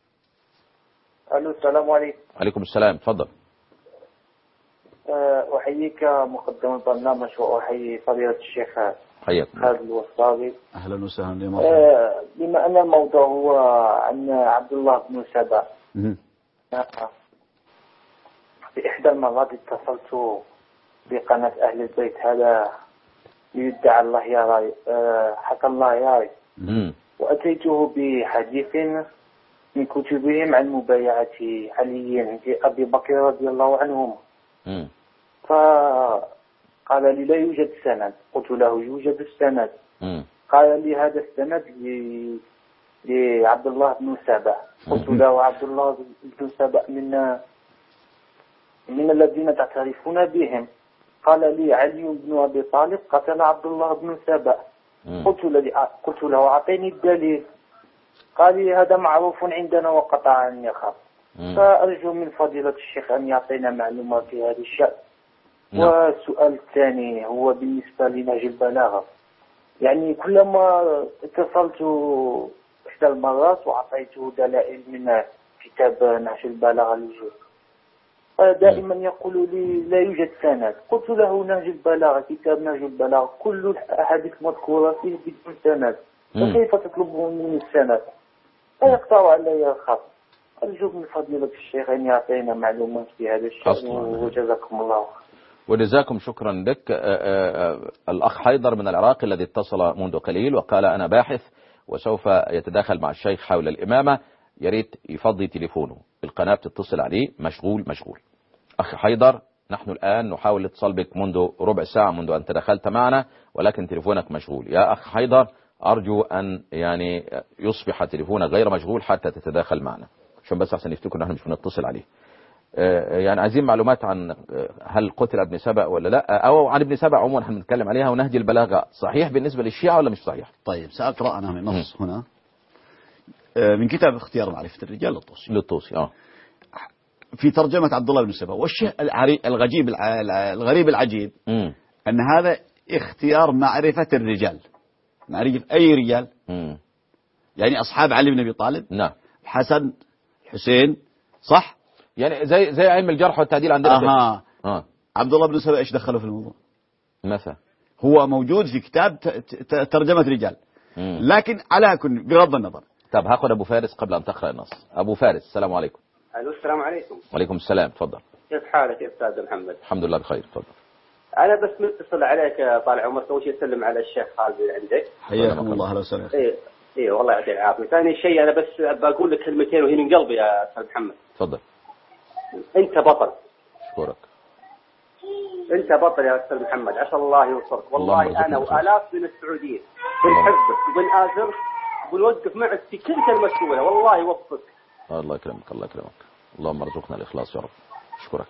السلام عليكم. عليكم السلام، تفضل. أحييك مقدم البرنامج وأحيي فضيلة الشيخ حياكم خالد الوصابي. أهلا وسهلا. بما أن الموضوع هو عن عبد الله بن سبأ، في إحدى المرات اتصلت بقناة أهل البيت، هذا ليدعى الله يراي، حكى الله يراي، وأتيته بحديث من كتبهم عن مبايعة علي لأبي بكر رضي الله عنهما. فقال لي لا يوجد سند. قلت له يوجد السند. قال لي هذا السند لعبد الله بن سبأ. قلت له عبد الله بن سبأ من الذين تعترفون بهم. قال لي علي بن أبي طالب قتل عبد الله بن سبأ. قلت له أعطيني الدليل. قال لي هذا معروف عندنا وقطع عني خط. فأرجو من فضيلة الشيخ أن يعطينا معلومات في هذا الشأن. والسؤال الثاني هو بالنسبة لنهج البلاغة. يعني كلما اتصلت إحدى المرات وأعطيته دلائل من كتاب نهج البلاغة للجوز، دائما يقول لي لا يوجد سند. قلت له نهج البلاغة، كتاب نهج البلاغة كل الأحاديث مذكورة فيه بدون سند، فكيف تطلبه مني السند؟ فيقطع علي الخط. أرجو من فضيلة الشيخ أن يعطينا معلومات في هذا الشأن، وجزاكم الله خير. وجزاكم شكرا لك. الأخ حيدر من العراق الذي اتصل منذ قليل وقال أنا باحث وسوف يتداخل مع الشيخ حول الإمامة، يريد يفضي تليفونه، القناة بتتصل عليه مشغول. أخ حيدر، نحن الآن نحاول الاتصال بك منذ ربع ساعة منذ أن تدخلت معنا، ولكن تليفونك مشغول. يا أخ حيدر، أرجو أن يعني يصبح تليفونك غير مشغول حتى تتداخل معنا، عشان بس عشان يفتكروا نحن مش بنتصل عليه. يعني عايزين معلومات عن هل قتل ابن سبأ ولا لا، أو عن ابن سبأ عموما احنا بنتكلم عليها، ونهج البلاغة صحيح بالنسبة للشيعة ولا مش صحيح؟ طيب سأقرأ أنا من نص هنا من كتاب اختيار معرفة الرجال للطوسي. في ترجمة عبد الله بن سبأ. والشيء الغريب العجيب أن هذا اختيار معرفة الرجال، معرفة أي رجال؟ يعني أصحاب علي بن أبي طالب، نعم، الحسن، الحسين، صح؟ يعني زي علم الجرح والتعديل عندنا. عبد الله بن سبأ ايش دخله في الموضوع؟ مثلا هو موجود في كتاب ترجمة رجال، لكن على كل بغض النظر. طب هاخد أبو فارس قبل أن تقرأ النص. أبو فارس، السلام عليكم. ألو، السلام عليكم. وعليكم السلام، تفضل. كيف حالك يا أستاذ محمد؟ الحمد لله بخير، تفضل. أنا بس متصل عليك يا طال عمرك، أول شيء أسلم على الشيخ خالد اللي عندك. حياكم الله. أهلا وسهلا. إيه والله يعطيك العافية. ثاني شيء أنا بس بقول لك كلمتين وهي من قلبي يا أستاذ محمد. تفضل. أنت بطل. أشكرك. أنت بطل يا أستاذ محمد، عسى الله ينصرك. والله أنا وآلاف من السعوديين بنحبك وبنآزرك وبنوقف معك في كل كلمة تقولها، والله يوفقك. الله يكرمك، الله يكرمك. اللهم ارزقنا الإخلاص يا رب. أشكرك.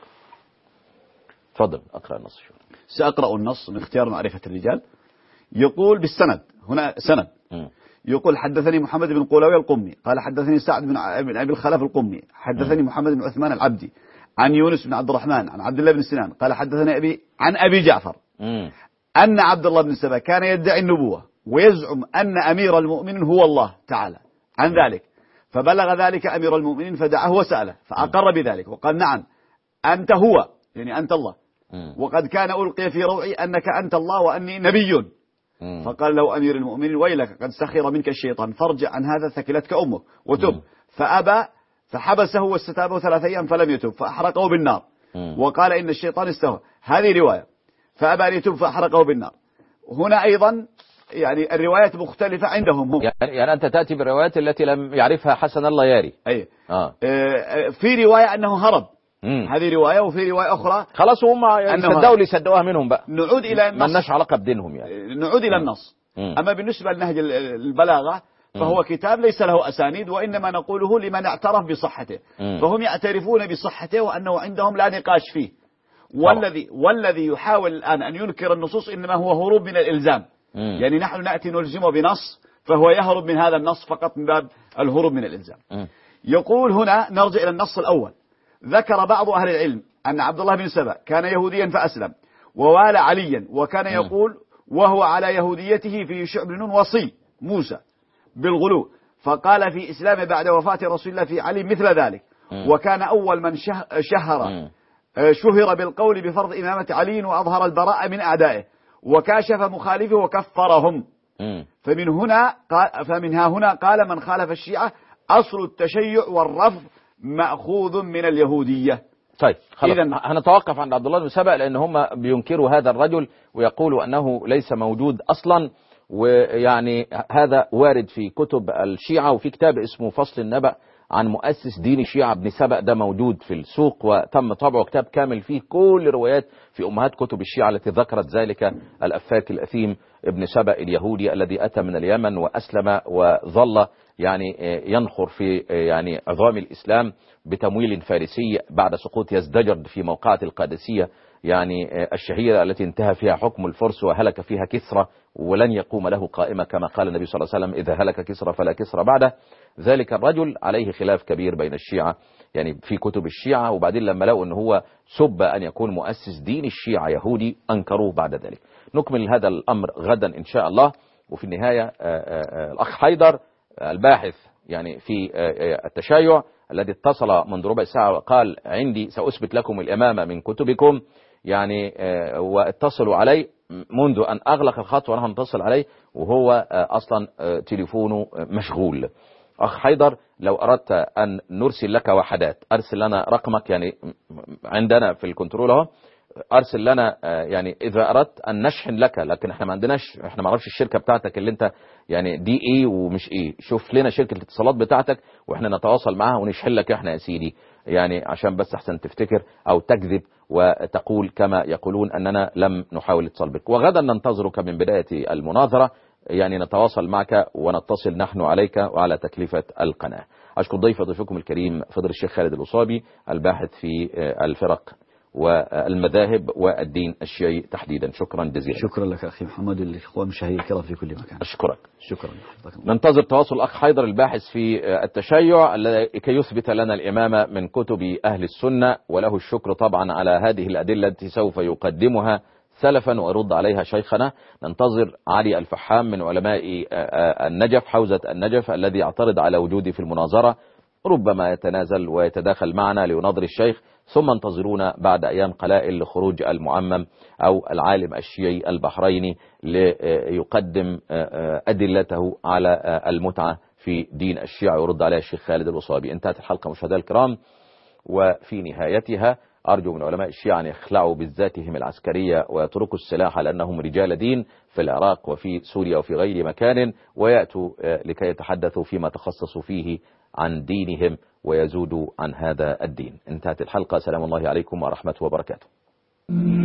تفضل أقرأ النص. سأقرأ النص من اختيار معرفة الرجال. يقول بالسند، هنا سند. يقول حدثني محمد بن قولوي القمي قال حدثني سعد بن أبي الخلف القمي حدثني محمد بن عثمان العبدي عن يونس بن عبد الرحمن عن عبد الله بن سنان قال حدثني أبي عن أبي جعفر أن عبد الله بن سبأ كان يدعي النبوة ويزعم أن أمير المؤمنين هو الله تعالى عن ذلك، فبلغ ذلك أمير المؤمنين فدعاه وسأله فأقر بذلك وقال نعم أنت هو، يعني أنت الله، وقد كان ألقي في روعي أنك أنت الله وأني نبي. فقال له أمير المؤمنين ويلك قد سخر منك الشيطان فارجع عن هذا ثكلتك أمك وتب. فأبى فحبسه واستتابه 3 أيام فلم يتب فأحرقه بالنار. وقال إن الشيطان استهوى، هذه رواية. فأبى أن يتوب فأحرقه بالنار. هنا أيضا يعني الروايات مختلفة عندهم هم. يعني أنت تأتي بالروايات التي لم يعرفها حسن الله ياري. في رواية أنه هرب، هذه رواية، وفي رواية أخرى خلاص هم يعني صدقوا اللي صدقوها منهم بقى. نعود إلى النص، ما لناش علاقة بدينهم يعني. نعود إلى النص. أما بالنسبة لنهج البلاغة فهو كتاب ليس له أسانيد، وإنما نقوله لمن اعترف بصحته، فهم يعترفون بصحته وأنه عندهم لا نقاش فيه. والذي يحاول الآن أن ينكر النصوص إنما هو هروب من الإلزام. يعني نحن نأتي نلزمه بنص فهو يهرب من هذا النص فقط من باب الهروب من الإلزام. يقول هنا نرجع إلى النص الأول. ذكر بعض أهل العلم أن عبد الله بن سبأ كان يهوديا فأسلم ووالى عليا، وكان يقول وهو على يهوديته في شعب نون وصي موسى بالغلو، فقال في إسلامه بعد وفاة رسول الله في علي مثل ذلك. وكان أول من شهر بالقول بفرض إمامة علي وأظهر البراءة من أعدائه وكاشف مخالفه وكفرهم. فمنها هنا قال من خالف الشيعة أصل التشيع والرفض مأخوذ من اليهودية. طيب خلاص هنتوقف عند عبد الله بن سبأ لأن هم بينكروا هذا الرجل ويقولوا أنه ليس موجود أصلا، ويعني هذا وارد في كتب الشيعة، وفي كتاب اسمه فصل النبأ عن مؤسس دين الشيعة ابن سبأ، ده موجود في السوق وتم طبعه كتاب كامل فيه كل روايات في أمهات كتب الشيعة التي ذكرت ذلك الأفاك الأثيم ابن سبأ اليهودي الذي أتى من اليمن وأسلم وظل يعني ينخر في يعني عظام الإسلام بتمويل فارسي بعد سقوط يزدجرد في موقعة القادسية يعني الشهيرة التي انتهى فيها حكم الفرس وهلك فيها كسرى ولن يقوم له قائمة كما قال النبي صلى الله عليه وسلم إذا هلك كسرى فلا كسرى بعده. ذلك الرجل عليه خلاف كبير بين الشيعة يعني في كتب الشيعة، وبعدين لما لقوا أنه هو سب أن يكون مؤسس دين الشيعة يهودي أنكروه بعد ذلك. نكمل هذا الأمر غدا إن شاء الله. وفي النهاية الأخ حيدر الباحث يعني في التشيع الذي اتصل منذ ربع ساعة وقال عندي سأثبت لكم الإمامة من كتبكم، يعني واتصلوا علي منذ أن أغلق الخط وأنا هنتصل عليه وهو أصلا تليفونه مشغول. أخ حيدر لو أردت أن نرسل لك وحدات أرسل لنا رقمك، يعني عندنا في الكنترول اهو، أرسل لنا يعني إذا أردت أن نشحن لك، لكن احنا ما عندناش، احنا ما نعرفش الشركة بتاعتك اللي انت يعني دي ايه ومش ايه، شوف لنا شركة الاتصالات بتاعتك واحنا نتواصل معها ونشحن لك احنا يا سيدي، يعني عشان بس احسن تفتكر او تكذب وتقول كما يقولون أننا لم نحاول الاتصال بك. وغدا ننتظرك من بداية المناظرة، يعني نتواصل معك ونتصل نحن عليك وعلى تكلفة القناة. أشكر ضيفكم الكريم فضل الشيخ خالد الأصابي الباحث في الفرق والمذاهب والدين الشيعي تحديدا. شكرا جزيلا. شكرا لك أخي محمد والإخوان المشاهير الكرام في كل مكان. أشكرك. شكرا. ننتظر تواصل الأخ حيدر الباحث في التشيع كي يثبت لنا الإمامة من كتب أهل السنة، وله الشكر طبعا على هذه الأدلة التي سوف يقدمها سلفا ويرد عليها شيخنا. ننتظر علي الفحام من علماء النجف حوزة النجف الذي يعترض على وجودي في المناظرة، ربما يتنازل ويتداخل معنا ليناظر الشيخ، ثم انتظرونا بعد أيام قلائل لخروج المعمم أو العالم الشيعي البحريني ليقدم أدلته على المتعة في دين الشيعة ويرد عليها الشيخ خالد الأصابي. انتهت الحلقة مشاهدينا الكرام، وفي نهايتها أرجو من علماء الشيعة أن يخلعوا بذاتهم العسكرية ويتركوا السلاح لأنهم رجال دين في العراق وفي سوريا وفي غير مكان، ويأتوا لكي يتحدثوا فيما تخصصوا فيه عن دينهم ويزودوا عن هذا الدين. انتهت الحلقة. سلام الله عليكم ورحمة وبركاته.